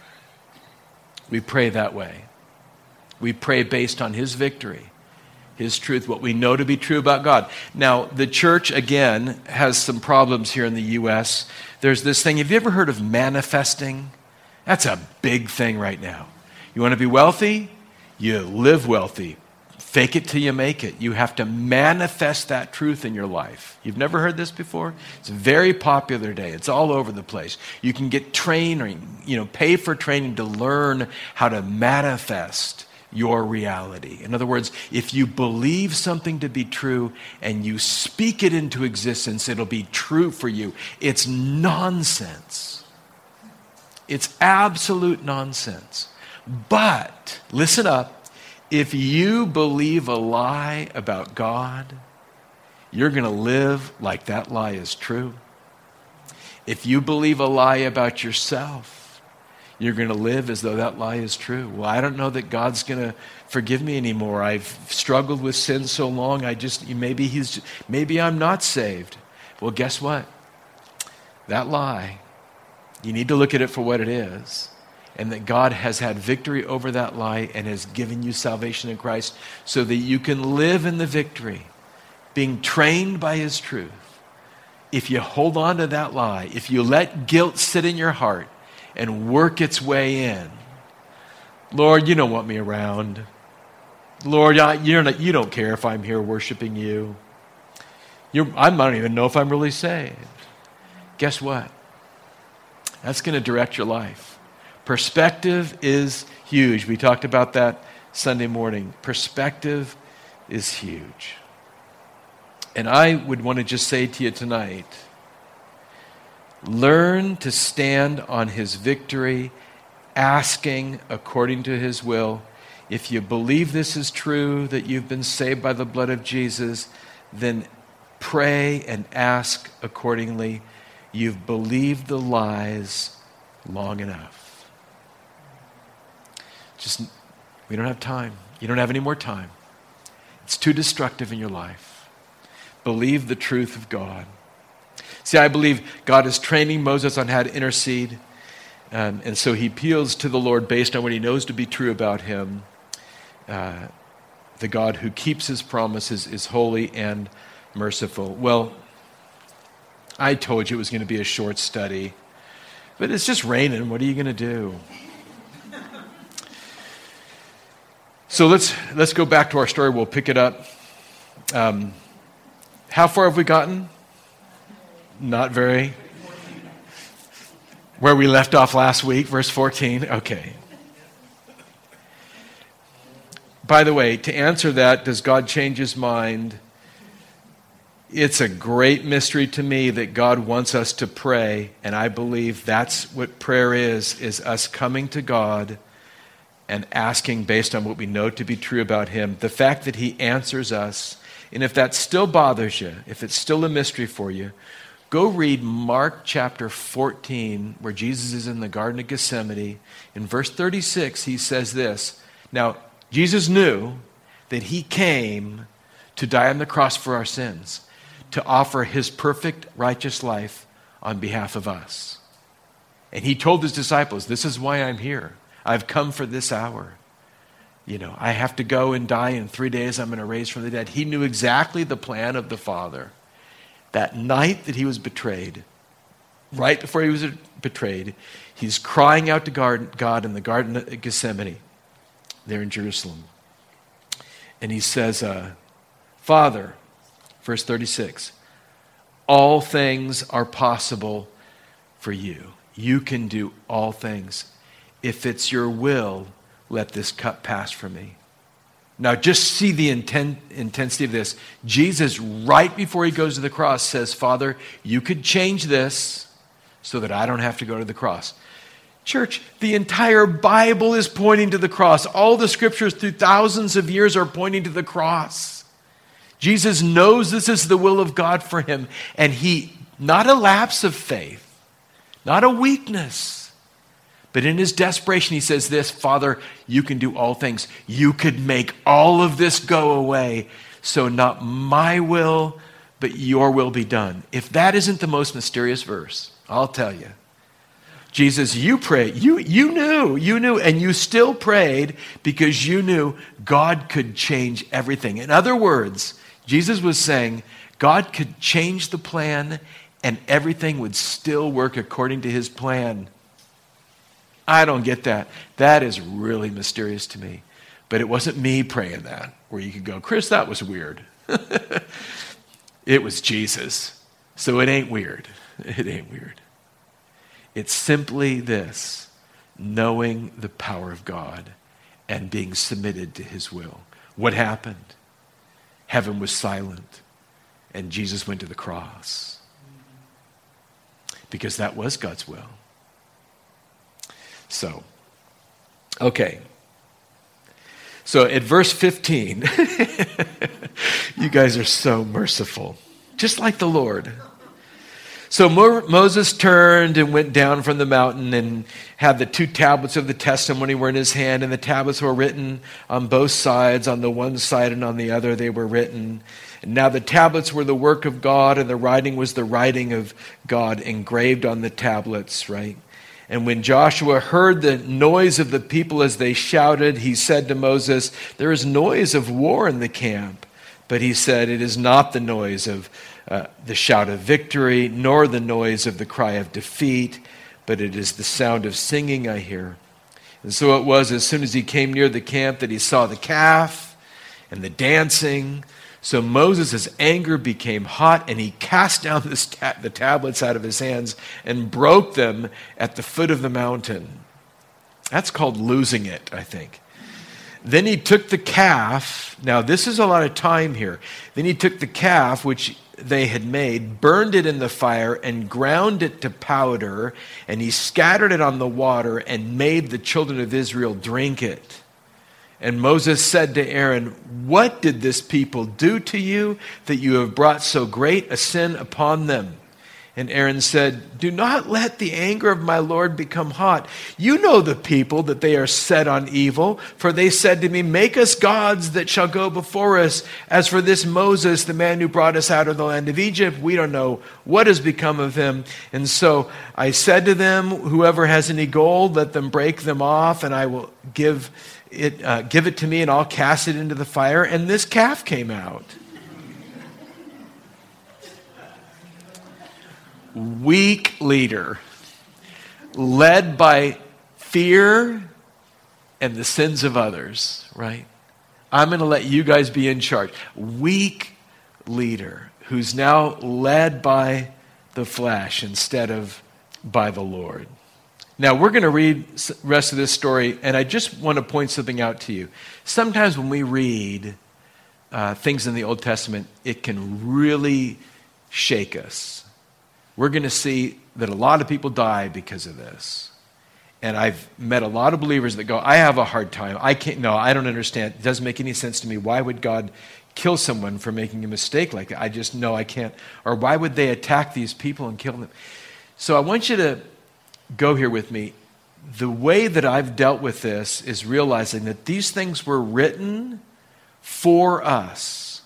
we pray that way. We pray based on his victory, his truth, what we know to be true about God. Now, the church, again, has some problems here in the U S. There's this thing, have you ever heard of manifesting? That's a big thing right now. You want to be wealthy? You live wealthy. Fake it till you make it. You have to manifest that truth in your life. You've never heard this before? It's a very popular today. It's all over the place. You can get training, you know, pay for training to learn how to manifest your reality. In other words, if you believe something to be true and you speak it into existence, it'll be true for you. It's nonsense. It's absolute nonsense. But, listen up. If you believe a lie about God, you're going to live like that lie is true. If you believe a lie about yourself, you're going to live as though that lie is true. Well, I don't know that God's going to forgive me anymore. I've struggled with sin so long, I just, maybe he's, maybe I'm not saved. Well, guess what? That lie, you need to look at it for what it is. And that God has had victory over that lie and has given you salvation in Christ so that you can live in the victory, being trained by his truth. If you hold on to that lie, if you let guilt sit in your heart and work its way in, Lord, you don't want me around. Lord, I, you're not, you don't care if I'm here worshiping you. You're, I don't even know if I'm really saved. Guess what? That's going to direct your life. Perspective is huge. We talked about that Sunday morning. Perspective is huge. And I would want to just say to you tonight, learn to stand on his victory, asking according to his will. If you believe this is true, that you've been saved by the blood of Jesus, then pray and ask accordingly. You've believed the lies long enough. Just, we don't have time. You don't have any more time. It's too destructive in your life. Believe the truth of God. See, I believe God is training Moses on how to intercede. Um, and so he appeals to the Lord based on what he knows to be true about him. Uh, the God who keeps his promises is holy and merciful. Well, I told you it was going to be a short study. But it's just raining. What are you going to do? So let's let's go back to our story. We'll pick it up. Um, how far have we gotten? Not very. Where we left off last week, verse fourteen. Okay. by the way, to answer that, does God change his mind? It's a great mystery to me that God wants us to pray, and I believe that's what prayer is, is us coming to God and asking based on what we know to be true about him. The fact that he answers us, and if that still bothers you, if it's still a mystery for you, go read Mark chapter fourteen, where Jesus is in the Garden of Gethsemane. In verse thirty-six, he says this. Now, Jesus knew that he came to die on the cross for our sins, to offer his perfect righteous life on behalf of us. And he told his disciples, this is why I'm here. I've come for this hour. You know, I have to go and die in three days. I'm going to raise from the dead. He knew exactly the plan of the Father. That night that he was betrayed, right before he was betrayed, he's crying out to God in the Garden of Gethsemane, there in Jerusalem. And he says, uh, Father, verse thirty-six, all things are possible for you. You can do all things. If it's your will, let this cup pass from me. Now just see the intent, intensity of this. Jesus, right before he goes to the cross, says, Father, you could change this so that I don't have to go to the cross. Church, the entire Bible is pointing to the cross. All the scriptures through thousands of years are pointing to the cross. Jesus knows this is the will of God for him, and he, not a lapse of faith, not a weakness, but in his desperation, he says this, Father, you can do all things. You could make all of this go away, so not my will, but your will be done. If that isn't the most mysterious verse, I'll tell you. Jesus, you prayed. You, you knew, you knew, and you still prayed because you knew God could change everything. In other words, Jesus was saying God could change the plan and everything would still work according to his plan. I don't get that. That is really mysterious to me. But it wasn't me praying that, where you could go, Chris, that was weird. It was Jesus. So it ain't weird. It ain't weird. It's simply this, knowing the power of God and being submitted to his will. What happened? Heaven was silent, and Jesus went to the cross. Because that was God's will. So, okay. So at verse fifteen, you guys are so merciful, just like the Lord. So Mo- Moses turned and went down from the mountain and had the two tablets of the testimony were in his hand, and the tablets were written on both sides, on the one side and on the other they were written. And now the tablets were the work of God, and the writing was the writing of God engraved on the tablets, right? And when Joshua heard the noise of the people as they shouted, he said to Moses, there is noise of war in the camp. But he said, it is not the noise of uh, the shout of victory, nor the noise of the cry of defeat, but it is the sound of singing I hear. And so it was as soon as he came near the camp that he saw the calf and the dancing. So Moses' anger became hot, and he cast down this ta- the tablets out of his hands and broke them at the foot of the mountain. That's called losing it, I think. Then he took the calf. Now, this is a lot of time here. Then he took the calf, which they had made, burned it in the fire, and ground it to powder, and he scattered it on the water and made the children of Israel drink it. And Moses said to Aaron, what did this people do to you that you have brought so great a sin upon them? And Aaron said, do not let the anger of my Lord become hot. You know the people, that they are set on evil. For they said to me, make us gods that shall go before us. As for this Moses, the man who brought us out of the land of Egypt, we don't know what has become of him. And so I said to them, whoever has any gold, let them break them off, and I will give it, uh, give it to me, and I'll cast it into the fire. And this calf came out. Weak leader, led by fear and the sins of others, right? I'm going to let you guys be in charge. Weak leader who's now led by the flesh instead of by the Lord. Now, we're going to read the rest of this story, and I just want to point something out to you. Sometimes when we read uh, things in the Old Testament, it can really shake us. We're going to see that a lot of people die because of this. And I've met a lot of believers that go, I have a hard time. I can't, no, I don't understand. It doesn't make any sense to me. Why would God kill someone for making a mistake like that? I just know I can't. Or why would they attack these people and kill them? So I want you to go here with me. The way that I've dealt with this is realizing that these things were written for us.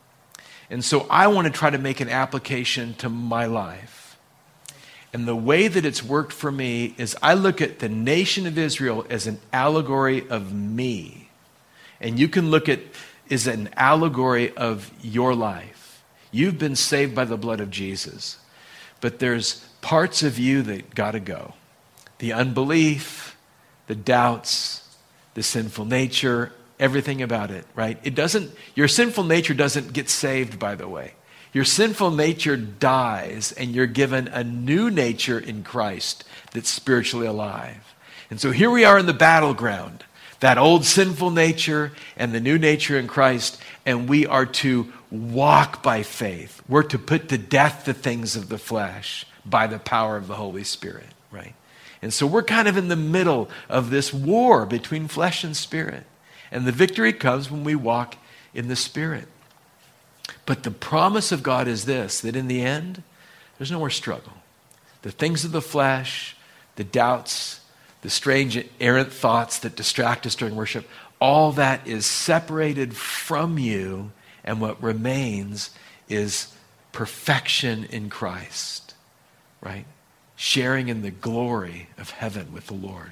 And so I want to try to make an application to my life. And the way that it's worked for me is I look at the nation of Israel as an allegory of me. And you can look at it as an allegory of your life. You've been saved by the blood of Jesus. But there's parts of you that got to go. The unbelief, the doubts, the sinful nature, everything about it, right? It doesn't, your sinful nature doesn't get saved, by the way. Your sinful nature dies and you're given a new nature in Christ that's spiritually alive. And so here we are in the battleground, that old sinful nature and the new nature in Christ, and we are to walk by faith. We're to put to death the things of the flesh by the power of the Holy Spirit, right? And so we're kind of in the middle of this war between flesh and spirit. And the victory comes when we walk in the Spirit. But the promise of God is this, that in the end, there's no more struggle. The things of the flesh, the doubts, the strange errant thoughts that distract us during worship, all that is separated from you, and what remains is perfection in Christ. Right? Sharing in the glory of heaven with the Lord.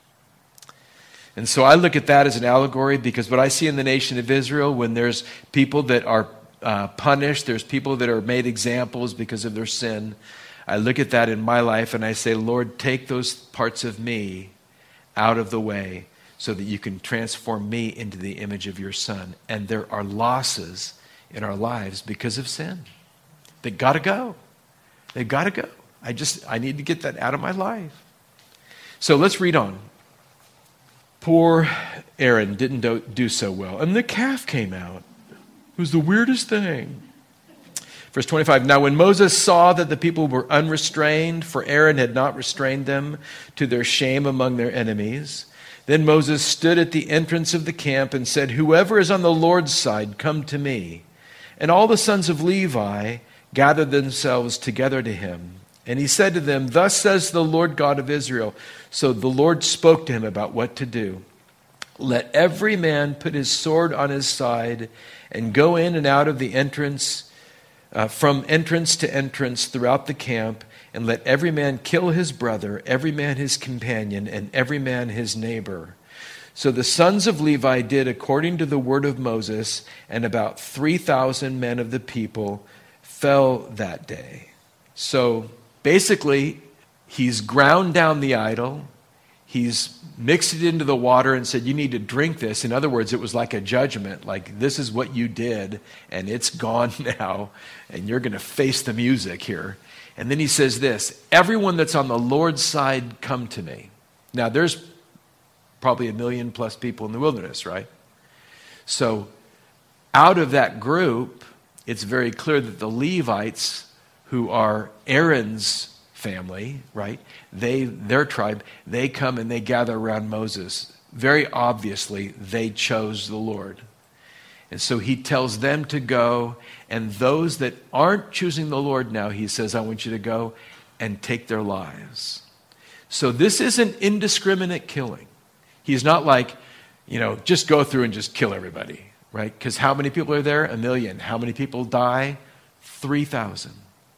And so I look at that as an allegory because what I see in the nation of Israel, when there's people that are uh, punished, there's people that are made examples because of their sin, I look at that in my life and I say, Lord, take those parts of me out of the way so that you can transform me into the image of your Son. And there are losses in our lives because of sin. They got to go. They got to go. I just, I need to get that out of my life. So let's read on. Poor Aaron didn't do, do so well. And the calf came out. It was the weirdest thing. Verse twenty-five, now when Moses saw that the people were unrestrained, for Aaron had not restrained them to their shame among their enemies, then Moses stood at the entrance of the camp and said, whoever is on the Lord's side, come to me. And all the sons of Levi gathered themselves together to him. And he said to them, thus says the Lord God of Israel. So the Lord spoke to him about what to do. Let every man put his sword on his side and go in and out of the entrance, uh, from entrance to entrance throughout the camp, and let every man kill his brother, every man his companion, and every man his neighbor. So the sons of Levi did according to the word of Moses, and about three thousand men of the people fell that day. So basically, he's ground down the idol. He's mixed it into the water and said, you need to drink this. In other words, it was like a judgment, like this is what you did, and it's gone now, and you're going to face the music here. And then he says this, everyone that's on the Lord's side, come to me. Now, there's probably a million plus people in the wilderness, right? So out of that group, it's very clear that the Levites, who are Aaron's family, right? They, their tribe, they come and they gather around Moses. Very obviously, they chose the Lord. And so he tells them to go, and those that aren't choosing the Lord now, he says, I want you to go and take their lives. So this isn't indiscriminate killing. He's not like, you know, just go through and just kill everybody, right? Because how many people are there? A million. How many people die? three thousand.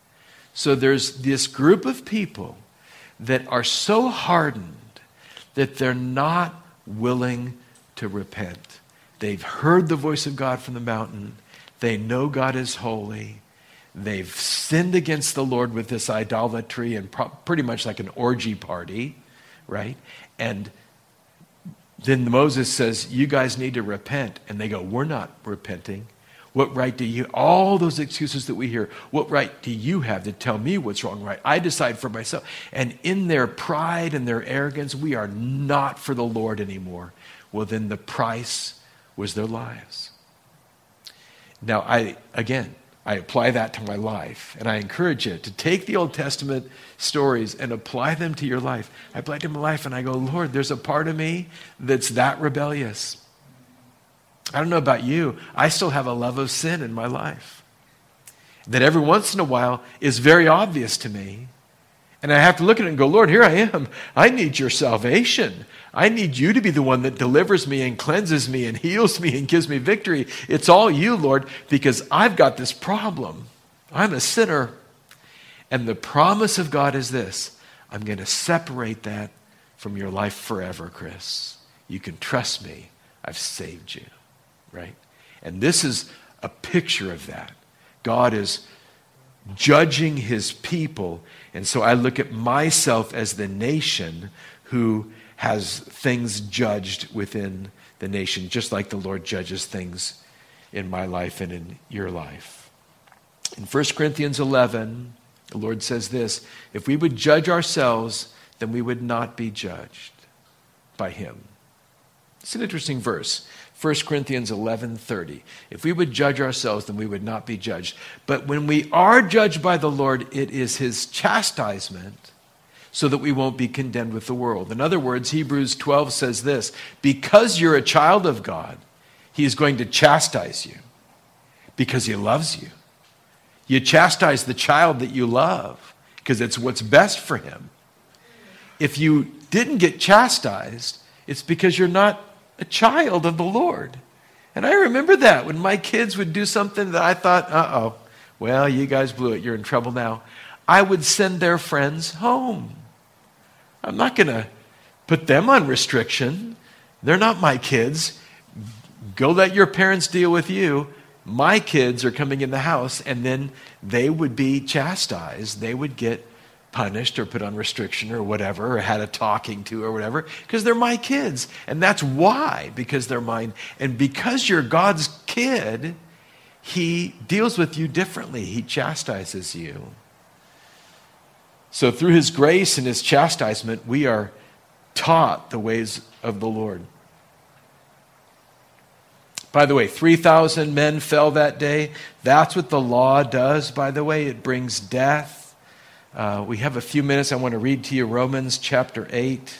So there's this group of people that are so hardened that they're not willing to repent. They've heard the voice of God from the mountain. They know God is holy. They've sinned against the Lord with this idolatry and pro- pretty much like an orgy party, right? And then Moses says, you guys need to repent. And they go, we're not repenting. What right do you, all those excuses that we hear, what right do you have to tell me what's wrong, right? I decide for myself. And in their pride and their arrogance, we are not for the Lord anymore. Well, then the price was their lives. Now, I, again, I apply that to my life, and I encourage you to take the Old Testament stories and apply them to your life. I apply it to my life, and I go, Lord, there's a part of me that's that rebellious. I don't know about you. I still have a love of sin in my life that every once in a while is very obvious to me. And I have to look at it and go, Lord, here I am. I need your salvation. I need you to be the one that delivers me and cleanses me and heals me and gives me victory. It's all you, Lord, because I've got this problem. I'm a sinner. And the promise of God is this: I'm going to separate that from your life forever, Chris. You can trust me. I've saved you. Right? And this is a picture of that. God is judging his people. And so I look at myself as the nation who has things judged within the nation, just like the Lord judges things in my life and in your life. In First Corinthians eleven, the Lord says this: if we would judge ourselves, then we would not be judged by him. It's an interesting verse. First Corinthians eleven thirty. If we would judge ourselves, then we would not be judged. But when we are judged by the Lord, it is his chastisement so that we won't be condemned with the world. In other words, Hebrews twelve says this: because you're a child of God, he is going to chastise you because he loves you. You chastise the child that you love because it's what's best for him. If you didn't get chastised, it's because you're not a child of the Lord. And I remember that when my kids would do something that I thought, uh-oh, well, you guys blew it. You're in trouble now. I would send their friends home. I'm not going to put them on restriction. They're not my kids. Go let your parents deal with you. My kids are coming in the house, and then they would be chastised. They would get punished or put on restriction or whatever, or had a talking to or whatever, because they're my kids. And that's why, because they're mine. And because you're God's kid, he deals with you differently. He chastises you. So through his grace and his chastisement, we are taught the ways of the Lord. By the way, three thousand men fell that day. That's what the law does, by the way. It brings death. Uh, we have a few minutes. I want to read to you Romans chapter eight,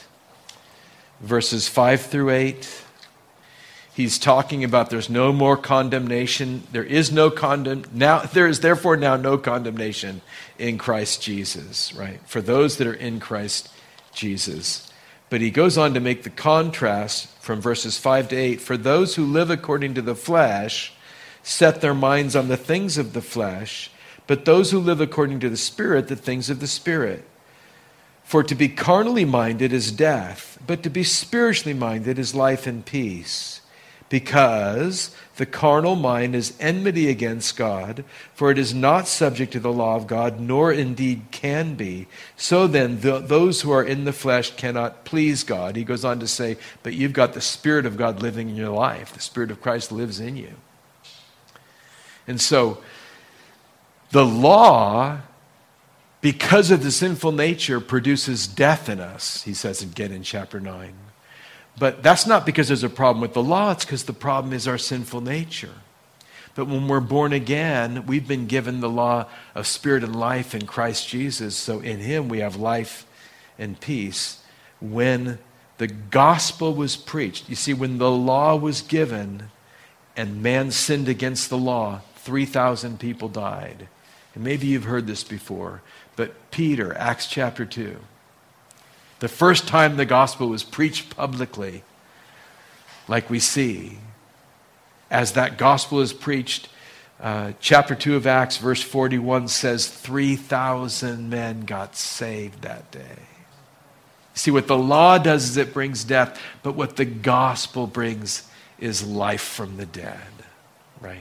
verses five through eight. He's talking about there's no more condemnation. There is no condemn now. There is therefore now no condemnation in Christ Jesus, right? For those that are in Christ Jesus. But he goes on to make the contrast from verses five to eight. For those who live according to the flesh set their minds on the things of the flesh, but those who live according to the Spirit, the things of the Spirit. For to be carnally minded is death, but to be spiritually minded is life and peace. Because the carnal mind is enmity against God, for it is not subject to the law of God, nor indeed can be. So then, the, those who are in the flesh cannot please God. He goes on to say, but you've got the Spirit of God living in your life. The Spirit of Christ lives in you. And so, the law, because of the sinful nature, produces death in us, he says again in chapter nine. But that's not because there's a problem with the law, it's because the problem is our sinful nature. But when we're born again, we've been given the law of spirit and life in Christ Jesus, so in him we have life and peace. When the gospel was preached, you see, when the law was given and man sinned against the law, three thousand people died. And maybe you've heard this before, but Peter, Acts chapter two, the first time the gospel was preached publicly, like we see, as that gospel is preached, uh, chapter two of Acts, verse forty-one says, three thousand men got saved that day. See, what the law does is it brings death, but what the gospel brings is life from the dead, right?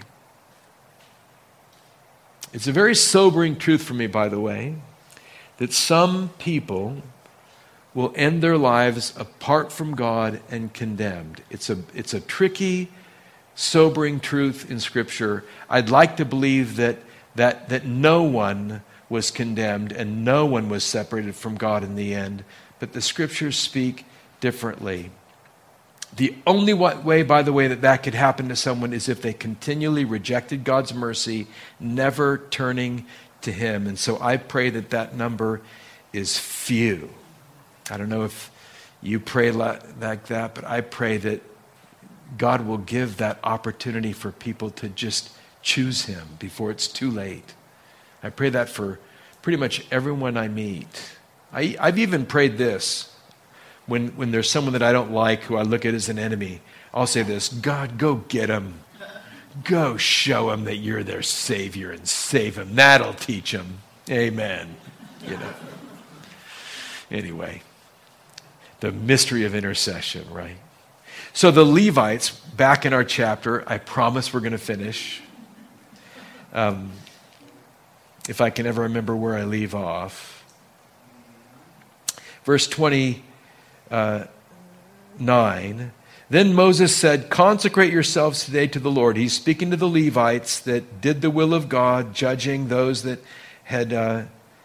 It's a very sobering truth for me, by the way, that some people will end their lives apart from God and condemned. It's a, it's a tricky sobering truth in Scripture. I'd like to believe that that that no one was condemned and no one was separated from God in the end, but the Scriptures speak differently. The only way, by the way, that that could happen to someone is if they continually rejected God's mercy, never turning to Him. And so I pray that that number is few. I don't know if you pray like that, but I pray that God will give that opportunity for people to just choose Him before it's too late. I pray that for pretty much everyone I meet. I, I've even prayed this. When, when there's someone that I don't like who I look at as an enemy, I'll say this: God, go get them. Go show them that you're their Savior and save them. That'll teach them. Amen. You know. Anyway, the mystery of intercession, right? So the Levites, back in our chapter, I promise we're going to finish. Um, if I can ever remember where I leave off. Verse twenty. Uh, nine. Then Moses said, consecrate yourselves today to the Lord. He's speaking to the Levites that did the will of God, judging those that had uh,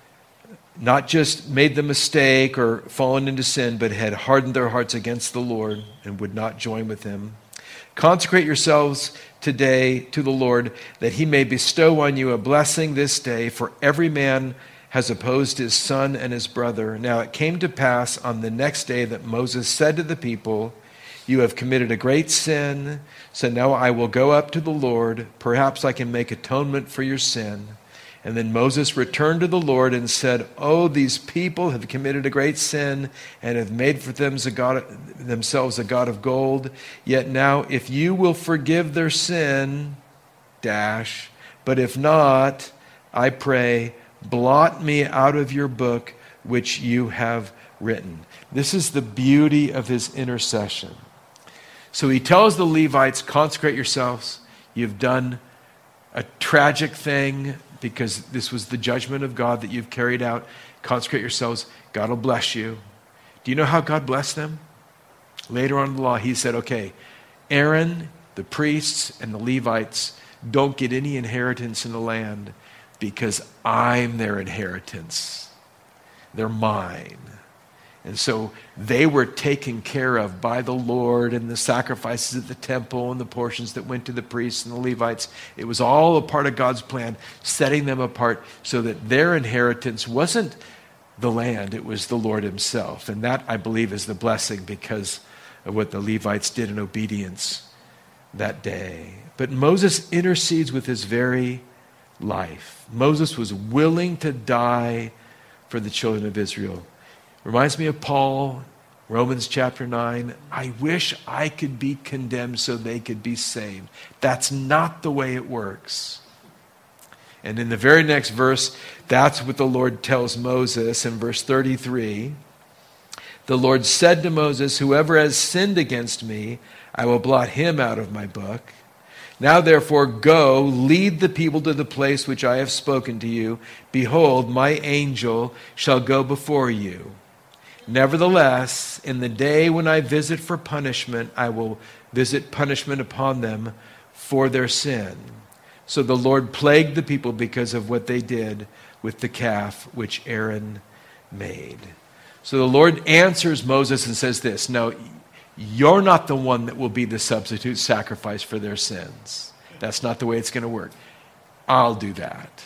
not just made the mistake or fallen into sin, but had hardened their hearts against the Lord and would not join with Him. Consecrate yourselves today to the Lord, that He may bestow on you a blessing this day, for every man has opposed his son and his brother. Now it came to pass on the next day that Moses said to the people, you have committed a great sin, so now I will go up to the Lord. Perhaps I can make atonement for your sin. And then Moses returned to the Lord and said, oh, these people have committed a great sin and have made for them a god, themselves a god of gold. Yet now if you will forgive their sin, dash, but if not, I pray, blot me out of your book which you have written. This is the beauty of his intercession. So he tells the Levites, consecrate yourselves. You've done a tragic thing because this was the judgment of God that you've carried out. Consecrate yourselves. God will bless you. Do you know how God blessed them? Later on in the law, he said, okay, Aaron, the priests, and the Levites don't get any inheritance in the land, because I'm their inheritance. They're mine. And so they were taken care of by the Lord, and the sacrifices at the temple and the portions that went to the priests and the Levites. It was all a part of God's plan, setting them apart so that their inheritance wasn't the land, it was the Lord Himself. And that, I believe, is the blessing because of what the Levites did in obedience that day. But Moses intercedes with his very life. Moses was willing to die for the children of Israel. Reminds me of Paul, Romans chapter nine. I wish I could be condemned so they could be saved. That's not the way it works. And in the very next verse, that's what the Lord tells Moses in verse thirty-three. The Lord said to Moses, whoever has sinned against me, I will blot him out of my book. Now therefore go, lead the people to the place which I have spoken to you. Behold, my angel shall go before you. Nevertheless, in the day when I visit for punishment, I will visit punishment upon them for their sin. So the Lord plagued the people because of what they did with the calf which Aaron made. So the Lord answers Moses and says this, no, you're not the one that will be the substitute sacrifice for their sins. That's not the way it's going to work. I'll do that.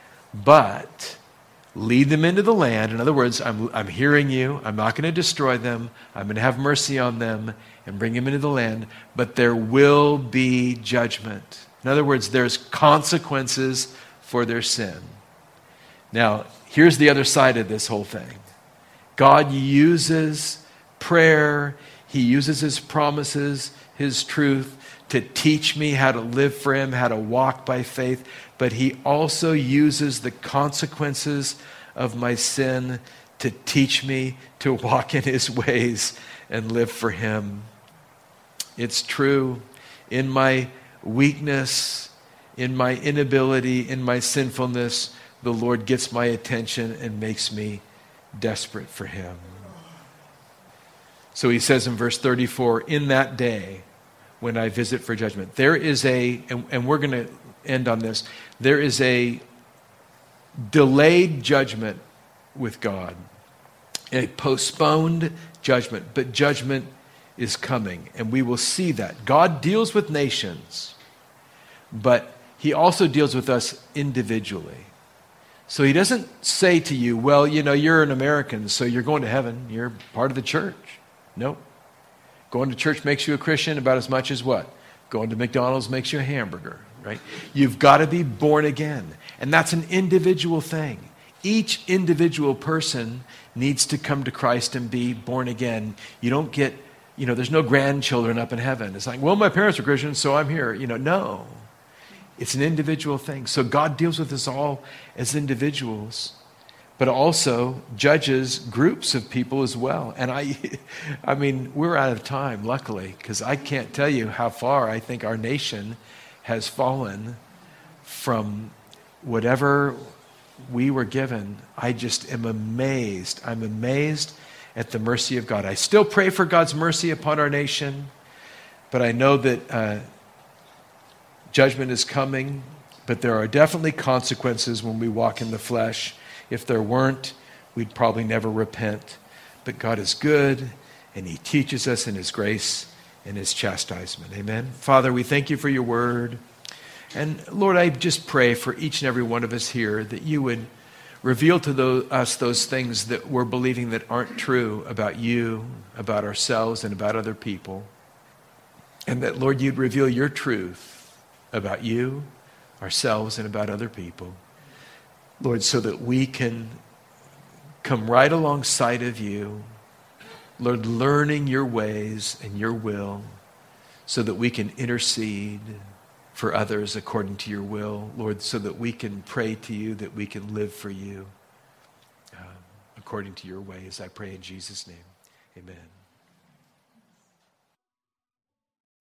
But lead them into the land. In other words, I'm, I'm hearing you. I'm not going to destroy them. I'm going to have mercy on them and bring them into the land. But there will be judgment. In other words, there's consequences for their sin. Now, here's the other side of this whole thing. God uses prayer. He uses His promises, His truth, to teach me how to live for Him, how to walk by faith. But He also uses the consequences of my sin to teach me to walk in His ways and live for Him. It's true. In my weakness, in my inability, in my sinfulness, the Lord gets my attention and makes me desperate for Him. So He says in verse thirty-four, in that day, when I visit for judgment. There is a, and, and we're going to end on this, there is a delayed judgment with God, a postponed judgment, but judgment is coming, and we will see that. God deals with nations, but he also deals with us individually. So he doesn't say to you, well, you know, you're an American, so you're going to heaven. You're part of the church. Nope. Going to church makes you a Christian about as much as what? Going to McDonald's makes you a hamburger, right? You've got to be born again. And that's an individual thing. Each individual person needs to come to Christ and be born again. You don't get, you know, there's no grandchildren up in heaven. It's like, well, my parents are Christians, so I'm here. You know, no. It's an individual thing. So God deals with us all as individuals, but also judges groups of people as well. And I, I mean, we're out of time, luckily, because I can't tell you how far I think our nation has fallen from whatever we were given. I just am amazed. I'm amazed at the mercy of God. I still pray for God's mercy upon our nation, but I know that uh, judgment is coming, but there are definitely consequences when we walk in the flesh. If there weren't, we'd probably never repent. But God is good, and he teaches us in his grace and his chastisement. Amen. Father, we thank you for your word. And Lord, I just pray for each and every one of us here that you would reveal to those, us those things that we're believing that aren't true about you, about ourselves, and about other people. And that, Lord, you'd reveal your truth about you, ourselves, and about other people. Lord, so that we can come right alongside of you, Lord, learning your ways and your will, so that we can intercede for others according to your will, Lord, so that we can pray to you, that we can live for you um, according to your ways. I pray in Jesus' name. Amen.